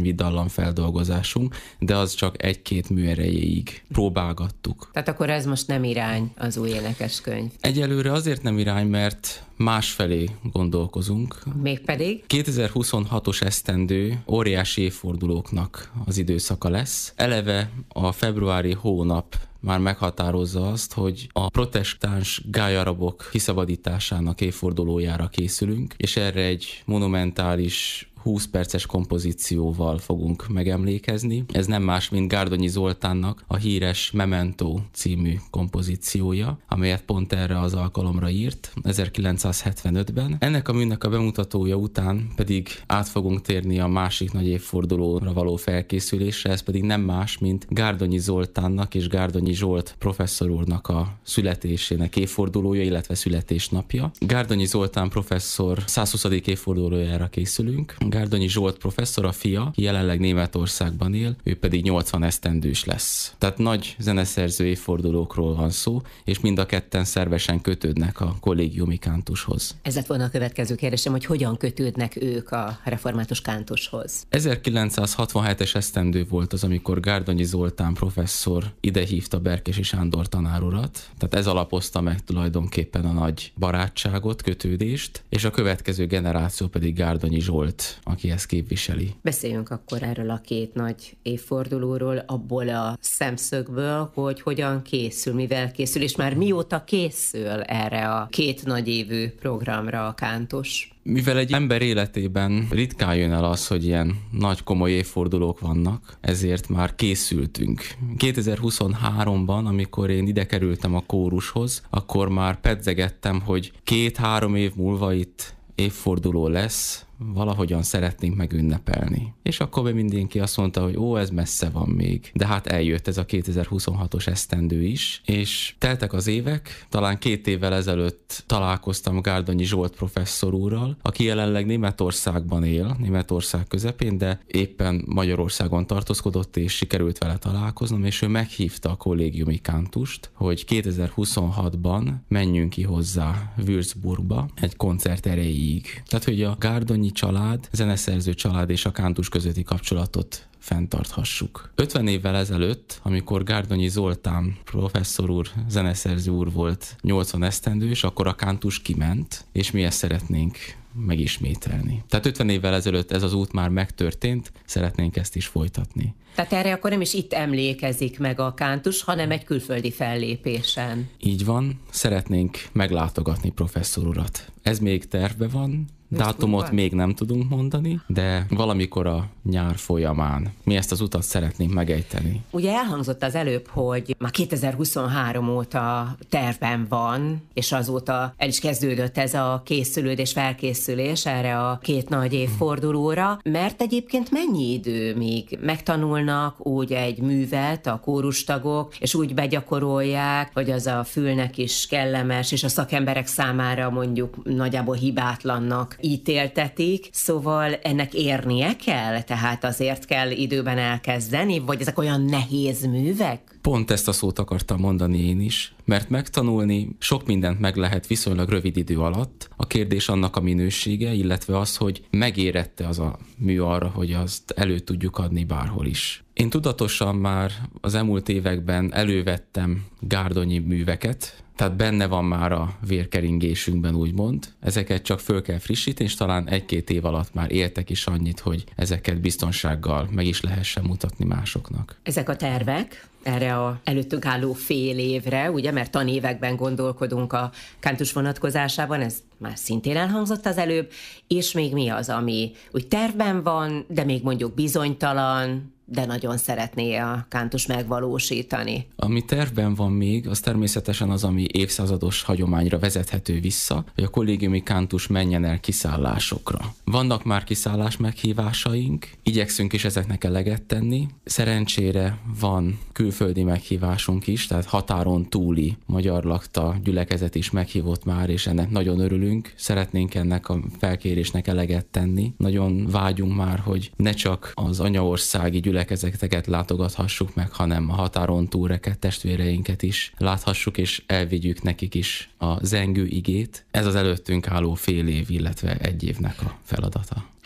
Speaker 7: mi dallamfeldolgozásunk, de az csak egy-két mű erejéig próbálgattuk.
Speaker 6: Tehát akkor ez most nem irány, az új énekeskönyv?
Speaker 7: Egyelőre azért nem irány, mert másfelé gondolkozunk.
Speaker 6: Mégpedig?
Speaker 7: kétezer-huszonhatos esztendő óriási évfordulóknak az időszaka lesz. Eleve a februári hónap már meghatározza azt, hogy a protestáns gályarabok kiszabadításának évfordulójára készülünk, és erre egy monumentális húsz perces kompozícióval fogunk megemlékezni. Ez nem más, mint Gárdonyi Zoltánnak a híres Memento című kompozíciója, amelyet pont erre az alkalomra írt ezerkilencszázhetvenötben. Ennek a műnek a bemutatója után pedig át fogunk térni a másik nagy évfordulóra való felkészülésre, ez pedig nem más, mint Gárdonyi Zoltánnak és Gárdonyi Zsolt professzor úrnak a születésének évfordulója, illetve születésnapja. Gárdonyi Zoltán professzor százhuszadik évfordulójára készülünk. Gárdonyi Zsolt professzor, a fia, jelenleg Németországban él, ő pedig nyolcvan esztendős lesz. Tehát nagy zeneszerző évfordulókról van szó, és mind a ketten szervesen kötődnek a kollégiumi kántushoz.
Speaker 6: Ez lett volna a következő kérdésem, hogy hogyan kötődnek ők a református kántushoz?
Speaker 7: ezerkilencszázhatvanhetes esztendő volt az, amikor Gárdonyi Zoltán professzor idehívta Berkesi Sándor tanárurat, tehát ez alapozta meg tulajdonképpen a nagy barátságot, kötődést, és a következő generáció pedig Gárdonyi Zsolt, aki ezt képviseli.
Speaker 6: Beszéljünk akkor erről a két nagy évfordulóról, abból a szemszögből, hogy hogyan készül, mivel készül, és már mióta készül erre a két nagyévű programra a kántus.
Speaker 7: Mivel egy ember életében ritkán jön el az, hogy ilyen nagy komoly évfordulók vannak, ezért már készültünk. kétezer-huszonháromban, amikor én ide kerültem a kórushoz, akkor már pedzegettem, hogy két-három év múlva itt évforduló lesz, valahogyan szeretnénk megünnepelni. És akkor mindenki azt mondta, hogy ó, ez messze van még. De hát eljött ez a kétezer-huszonhatos esztendő is, és teltek az évek, talán két évvel ezelőtt találkoztam Gárdonyi Zsolt professzor úrral, aki jelenleg Németországban él, Németország közepén, de éppen Magyarországon tartózkodott, és sikerült vele találkoznom, és ő meghívta a kollégiumi kántust, hogy kétezer-huszonhatban menjünk ki hozzá Würzburgba egy koncert erejéig. Tehát, hogy a Gárdonyi család, zeneszerző család és a kántus közötti kapcsolatot fenntarthassuk. ötven évvel ezelőtt, amikor Gárdonyi Zoltán professzor úr, zeneszerző úr volt nyolcvan esztendős, akkor a kántus kiment, és mi ezt szeretnénk megismételni. Tehát ötven évvel ezelőtt ez az út már megtörtént, szeretnénk ezt is folytatni.
Speaker 6: Tehát erre akkor nem is itt emlékezik meg a kántus, hanem egy külföldi fellépésen.
Speaker 7: Így van, szeretnénk meglátogatni professzor urat. Ez még tervbe van, dátumot még nem tudunk mondani, de valamikor a nyár folyamán mi ezt az utat szeretnénk megejteni.
Speaker 6: Ugye elhangzott az előbb, hogy már kétezer-huszonhárom óta tervben van, és azóta el is kezdődött ez a készülődés, felkészülés erre a két nagy évfordulóra, mert egyébként mennyi idő, míg megtanulnak úgy egy művet a kórustagok, és úgy begyakorolják, hogy az a fülnek is kellemes, és a szakemberek számára mondjuk nagyjából hibátlannak ítéltetik, szóval ennek érnie kell, tehát azért kell időben elkezdeni, vagy ezek olyan nehéz művek?
Speaker 7: Pont ezt a szót akartam mondani én is, mert megtanulni sok mindent meg lehet viszonylag rövid idő alatt. A kérdés annak a minősége, illetve az, hogy megérette az a mű arra, hogy azt elő tudjuk adni bárhol is. Én tudatosan már az elmúlt években elővettem gárdonyi műveket, tehát benne van már a vérkeringésünkben, úgymond. Ezeket csak föl kell frissíteni, és talán egy-két év alatt már éltek is annyit, hogy ezeket biztonsággal meg is lehessen mutatni másoknak.
Speaker 6: Ezek a tervek erre a előttünk álló fél évre, ugye, mert tanévekben gondolkodunk a kántus vonatkozásában, ez már szintén elhangzott az előbb, és még mi az, ami úgy tervben van, de még mondjuk bizonytalan, de nagyon szeretné a kántus megvalósítani.
Speaker 7: Ami tervben van még, az természetesen az, ami évszázados hagyományra vezethető vissza, hogy a kollégiumi kántus menjen el kiszállásokra. Vannak már kiszállás meghívásaink, igyekszünk is ezeknek eleget tenni. Szerencsére van külföldi meghívásunk is, tehát határon túli magyar lakta gyülekezet is meghívott már, és ennek nagyon örülünk. Szeretnénk ennek a felkérésnek eleget tenni. Nagyon vágyunk már, hogy ne csak az anyaországi gyülekezeteket látogathassuk meg, hanem a határon túlrekedt testvéreinket is láthassuk, és elvigyük nekik is a zengő igét. Ez az előttünk álló fél év, illetve egy évnek a feladata.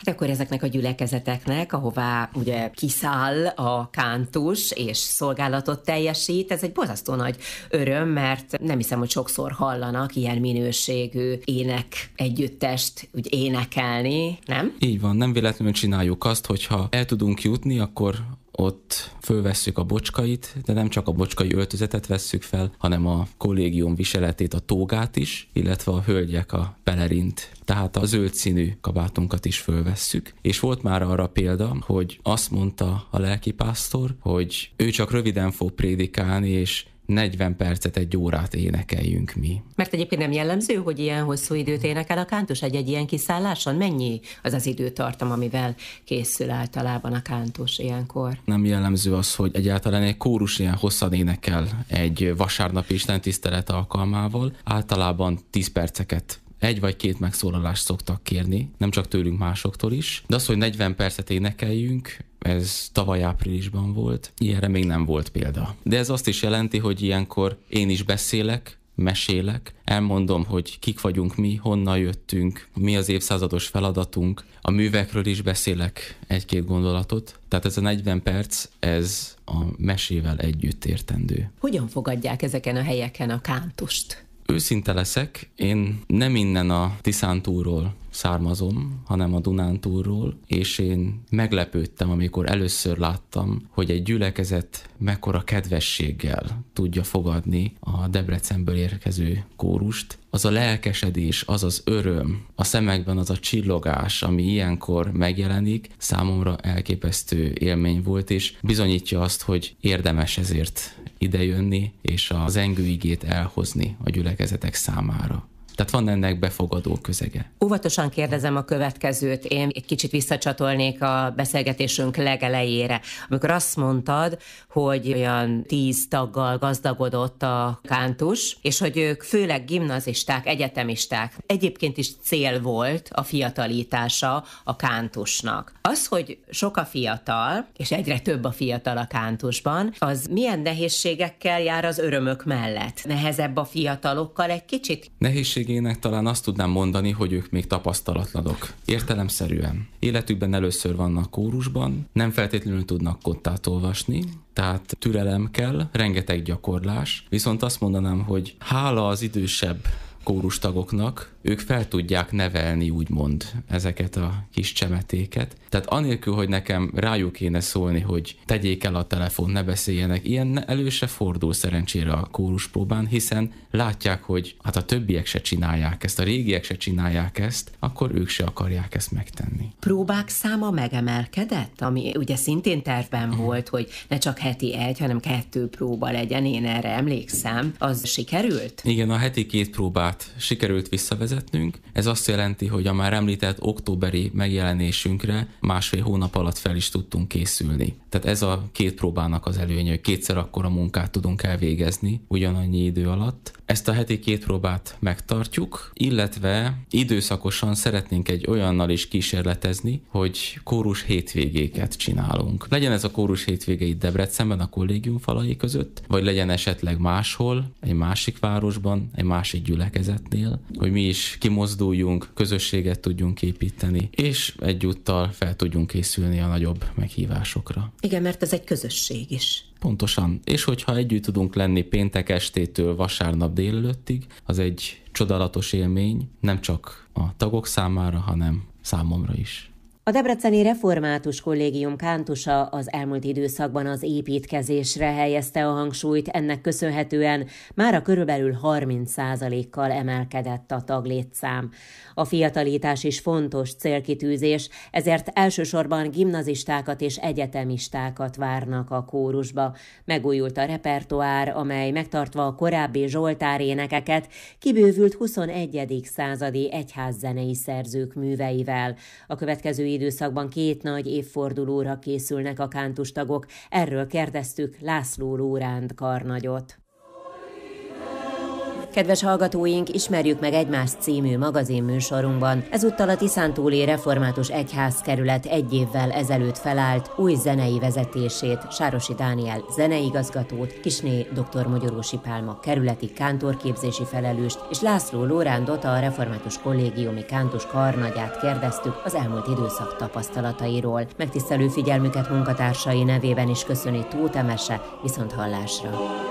Speaker 6: De akkor ezeknek a gyülekezeteknek, ahová ugye kiszáll a kántus és szolgálatot teljesít, ez egy borzasztó nagy öröm, mert nem hiszem, hogy sokszor hallanak ilyen minőségű ének együttest úgy énekelni, nem?
Speaker 7: Így van, nem véletlenül csináljuk azt, hogyha el tudunk jutni, akkor ott fölvesszük a bocskait, de nem csak a bocskai öltözetet vesszük fel, hanem a kollégium viseletét, a tógát is, illetve a hölgyek a pelerint, tehát a zöld színű kabátunkat is fölvesszük. És volt már arra példa, hogy azt mondta a lelkipásztor, hogy ő csak röviden fog prédikálni, és negyven percet, egy órát énekeljünk mi.
Speaker 6: Mert egyébként nem jellemző, hogy ilyen hosszú időt énekel a kántus egy-egy ilyen kiszálláson? Mennyi az az időtartam, amivel készül általában a kántus ilyenkor?
Speaker 7: Nem jellemző az, hogy egyáltalán egy kórus ilyen hosszan énekel egy vasárnapi istentisztelet alkalmával. Általában tíz perceket, egy vagy két megszólalást szoktak kérni, nem csak tőlünk, másoktól is. De az, hogy negyven percet énekeljünk, ez tavaly áprilisban volt, ilyenre még nem volt példa. De ez azt is jelenti, hogy ilyenkor én is beszélek, mesélek, elmondom, hogy kik vagyunk mi, honnan jöttünk, mi az évszázados feladatunk, a művekről is beszélek egy-két gondolatot. Tehát ez a negyven perc, ez a mesével együtt értendő.
Speaker 6: Hogyan fogadják ezeken a helyeken a kántust?
Speaker 7: Őszinte leszek, én nem innen a Tiszántúlról származom, hanem a Dunántúlról, és én meglepődtem, amikor először láttam, hogy egy gyülekezet mekkora kedvességgel tudja fogadni a Debrecenből érkező kórust. Az a lelkesedés, az az öröm, a szemekben az a csillogás, ami ilyenkor megjelenik, számomra elképesztő élmény volt, és bizonyítja azt, hogy érdemes ezért idejönni, és az zengő igét elhozni a gyülekezetek számára. Tehát van ennek befogadó közege.
Speaker 6: Óvatosan kérdezem a következőt. Én egy kicsit visszacsatolnék a beszélgetésünk legelejére. Amikor azt mondtad, hogy olyan tíz taggal gazdagodott a kántus, és hogy ők főleg gimnazisták, egyetemisták. Egyébként is cél volt a fiatalítása a kántusnak. Az, hogy sok a fiatal, és egyre több a fiatal a kántusban, az milyen nehézségekkel jár az örömök mellett? Nehezebb a fiatalokkal egy kicsit?
Speaker 7: Nehézségének talán azt tudnám mondani, hogy ők még tapasztalatlanok. Értelemszerűen. Életükben először vannak kórusban, nem feltétlenül tudnak kottát olvasni, tehát türelem kell, rengeteg gyakorlás, viszont azt mondanám, hogy hála az idősebb kórustagoknak, ők fel tudják nevelni, úgymond, ezeket a kis csemetéket. Tehát anélkül, hogy nekem rájuk kéne szólni, hogy tegyék el a telefon, ne beszéljenek, ilyen elő se fordul szerencsére a kóruspróbán, hiszen látják, hogy hát a többiek se csinálják ezt, a régiek se csinálják ezt, akkor ők se akarják ezt megtenni.
Speaker 6: Próbák száma megemelkedett, ami ugye szintén tervben uh-huh. volt, hogy ne csak heti egy, hanem kettő próba legyen, én erre emlékszem. Az sikerült?
Speaker 7: Igen, a heti két próbát sikerült visszavezetnünk. Ez azt jelenti, hogy a már említett októberi megjelenésünkre másfél hónap alatt fel is tudtunk készülni. Tehát ez a két próbának az előnye, hogy kétszer akkora munkát tudunk elvégezni ugyanannyi idő alatt. Ezt a heti két próbát megtartjuk, illetve időszakosan szeretnénk egy olyannal is kísérletezni, hogy kórus hétvégéket csinálunk. Legyen ez a kórus hétvége itt Debrecenben, a kollégium falai között, vagy legyen esetleg máshol, egy másik városban, egy másik gyülekezetnél, hogy mi is kimozduljunk, közösséget tudjunk építeni, és egyúttal fel tudjunk készülni a nagyobb meghívásokra.
Speaker 6: Igen, mert ez egy közösség is.
Speaker 7: Pontosan. És hogyha együtt tudunk lenni péntek estétől vasárnap délelőttig, az egy csodálatos élmény, nem csak a tagok számára, hanem számomra is.
Speaker 3: A Debreceni Református Kollégium kántusa az elmúlt időszakban az építkezésre helyezte a hangsúlyt, ennek köszönhetően mára körülbelül harminc százalékkal emelkedett a taglétszám. A fiatalítás is fontos célkitűzés, ezért elsősorban gimnazistákat és egyetemistákat várnak a kórusba. Megújult a repertoár, amely megtartva a korábbi zsoltárénekeket kibővült huszonegyedik századi egyházzenei szerzők műveivel. A következő időszakban két nagy évfordulóra készülnek a kántustagok. Erről kérdeztük László Lóránt karnagyot. Kedves hallgatóink, ismerjük meg egymást című magazinműsorunkban. Ezúttal a Tiszántúli Református Egyházkerület egy évvel ezelőtt felállt új zenei vezetését, Sárosi Dániel zeneigazgatót, Kisné dr. Mogyorósi Pálma kerületi kántorképzési felelőst és László Lórándot, a Református Kollégiumi Kántus karnagyát kérdeztük az elmúlt időszak tapasztalatairól. Megtisztelő figyelmüket munkatársai nevében is köszöni Tóth Emese, viszont hallásra.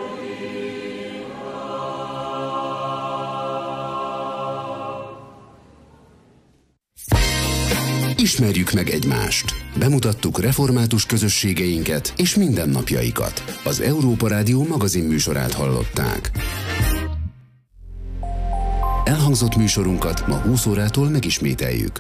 Speaker 1: Ismerjük meg egymást. Bemutattuk református közösségeinket és mindennapjaikat. Az Európa Rádió magazinműsorát hallották. Elhangzott műsorunkat ma húsz órától megismételjük.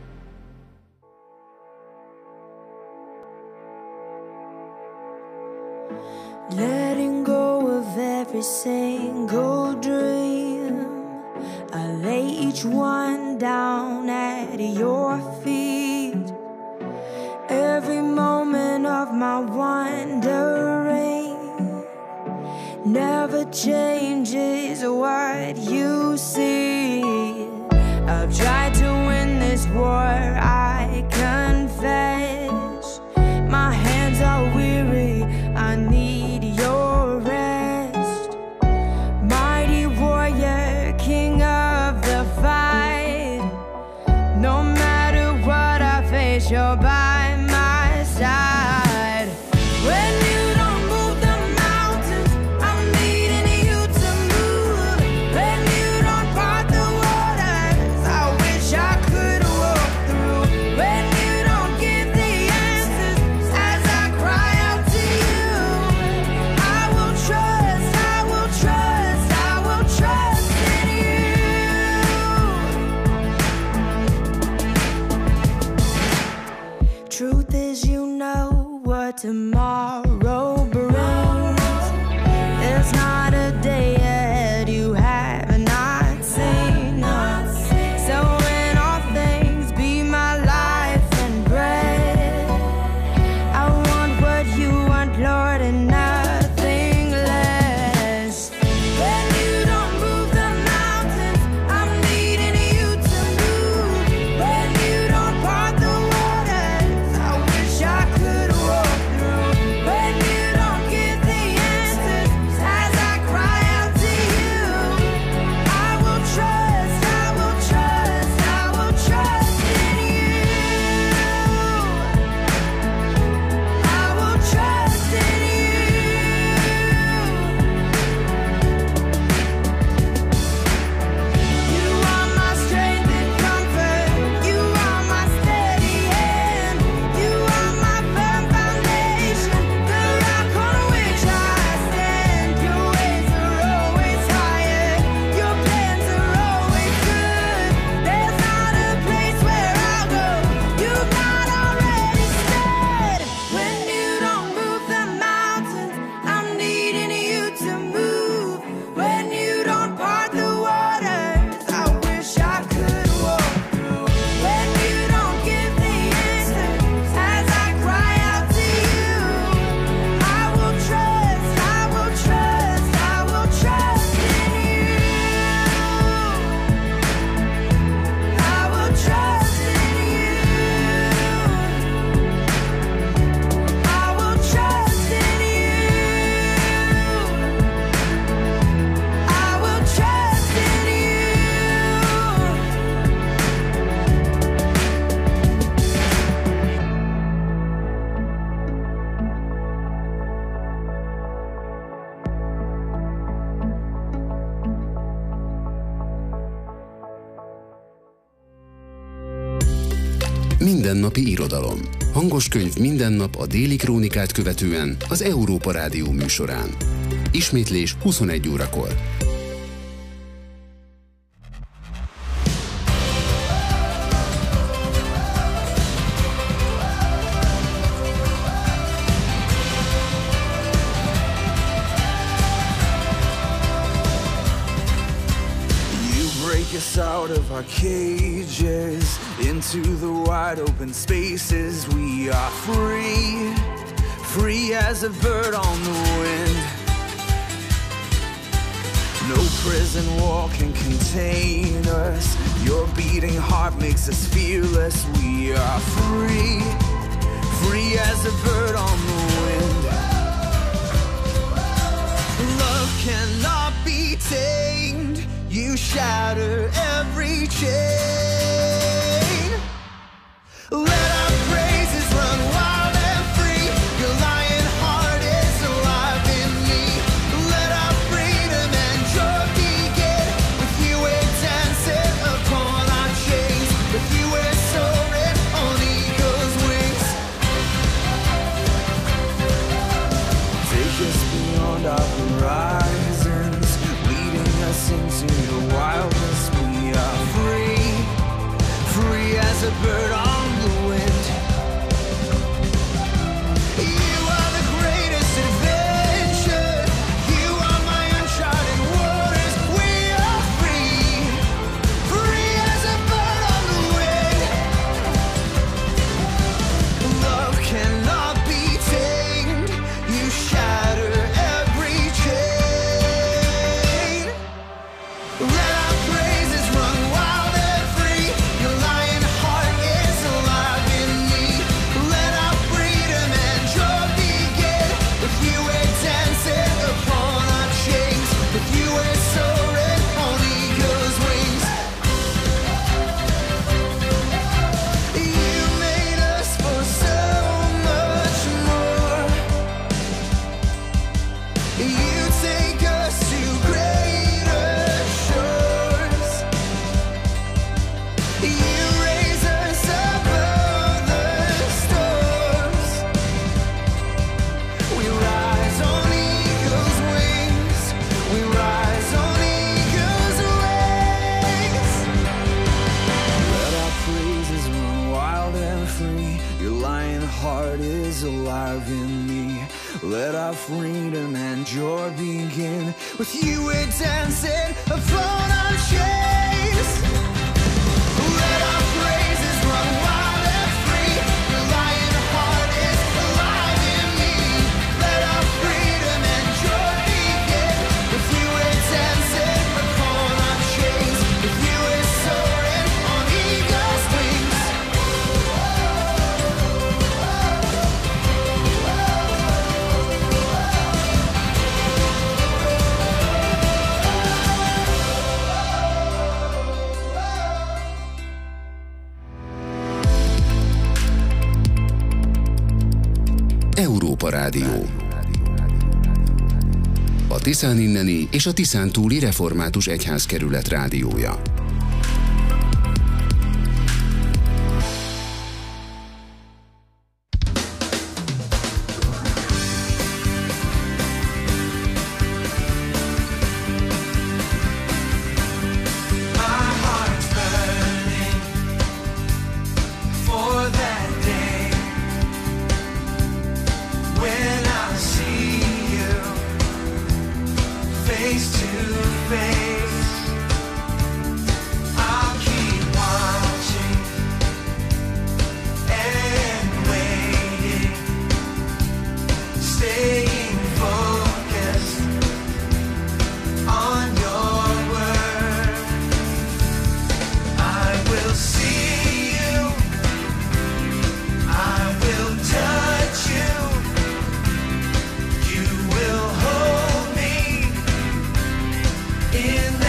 Speaker 8: Letting go of every single dream, I lay each one down at your feet. Every moment of my wandering never changes what you see. I've tried to win this war, I confess. My hands are weary, I need your rest. Mighty warrior, king of the fight. No matter what I face, you're by my side. When you don't move the mountains, I'm needing you to move. When you don't part the waters, I wish I could walk through. When you don't give the answers as I cry out to you, I will trust, I will trust, I will trust in you. Truth is, you know what tomorrow brings. There's not a day ahead you have not seen. So in all things, be my life and bread. I want what you want, Lord, and nothing less. When you don't move the mountains, I'm needing you to move. When you don't part the waters, I wish I could walk through. When you don't give the answers as I cry out to you, I will trust, I will trust, I will trust in you. I will trust in you. You are my strength and comfort. You are my steady hand. You are my firm foundation, the rock on which I stand. Your ways are always higher. Your plans are always good. There's not a place where I'll go you've not already said. When you don't move the mountains, I'm needing you to move. When you don't part the waters, I wish I could walk through. When you don't give the answers as I cry out to you, I will trust, I will trust, I will trust in you. I will trust in you. I will trust in you. I will trust in you.
Speaker 1: Mindennapi irodalom. Hangos könyv minden nap a Déli Krónikát követően az Európa Rádió műsorán. Ismétlés huszonegy órakor.
Speaker 9: Break us out of our cages into the wide open spaces. We are free, free as a bird on the wind. No prison wall can contain us. Your beating heart makes us fearless. We are free, free as a bird on the wind. Love cannot be tamed. You shatter every chain. Let our praises run wild and free. Your lion heart is alive in me. Let our freedom and joy begin. With you we're dancing upon our chains. With you we're soaring on eagle's wings. Take us beyond our horizons, leading us into your wildness. We are free, free as a bird on the wind. You are the greatest adventure. You are my uncharted waters. We are free, free as a bird on the wind. Love cannot be tamed. You shatter every chain. Let our praises run wild and free. Your lion heart is alive in me. Let our freedom and joy begin. With you we're dancing upon our chains. With you we're soaring on eagle's wings. You made us for so much more. You take us to greater shores. You raise us above the storms. We rise on eagle's wings. We rise on eagle's wings. Let our praises run wild and free. Your lion heart is alive in me. Let our freedom and joy begin. With you we're dancing upon our chains. Let our praises run wild and free. Your lion heart is alive in me. Let our freedom and joy begin. With you we're dancing upon our chains. With you we're soaring on eagle's wings.
Speaker 1: Európa Rádió. A Tiszán inneni és a Tiszán túli református egyházkerület rádiója.
Speaker 10: My heart's burning for that day when I see you face to face. I'll keep watching and waiting, staying focused on your word. I will see you, I will touch you, you will hold me in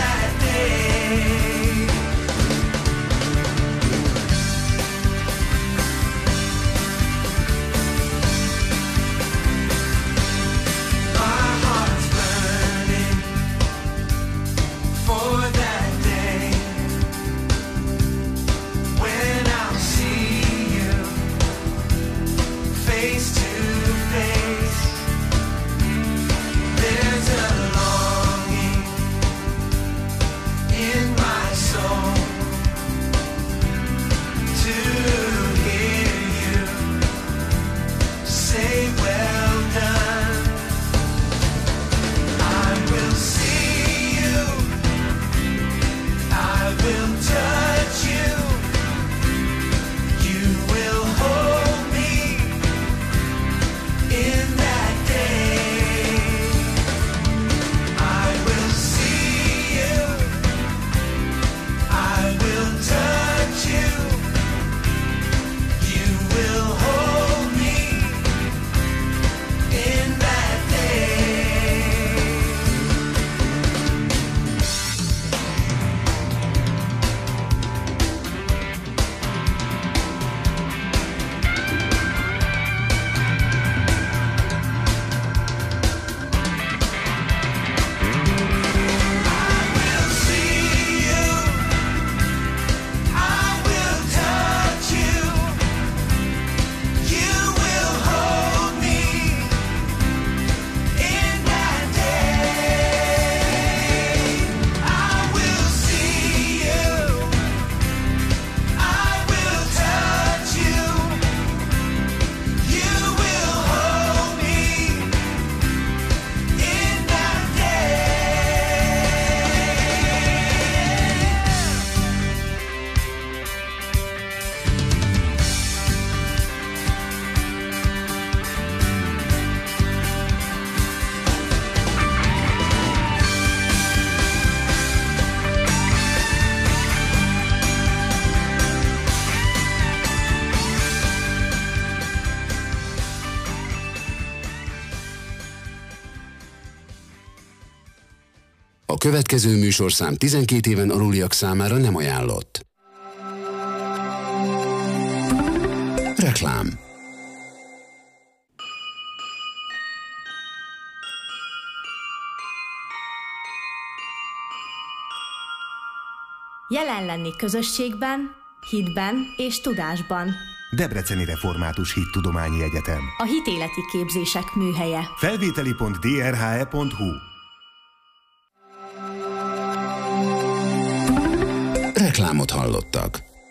Speaker 1: A következő műsorszám tizenkét éven aluliak számára nem ajánlott. Reklám.
Speaker 11: Jelen lenni közösségben, hitben és tudásban.
Speaker 12: Debreceni Református Hittudományi Egyetem.
Speaker 11: A hitéleti képzések műhelye.
Speaker 12: Felvételi pont d r h e pont h u.
Speaker 1: Reklámot hallottak.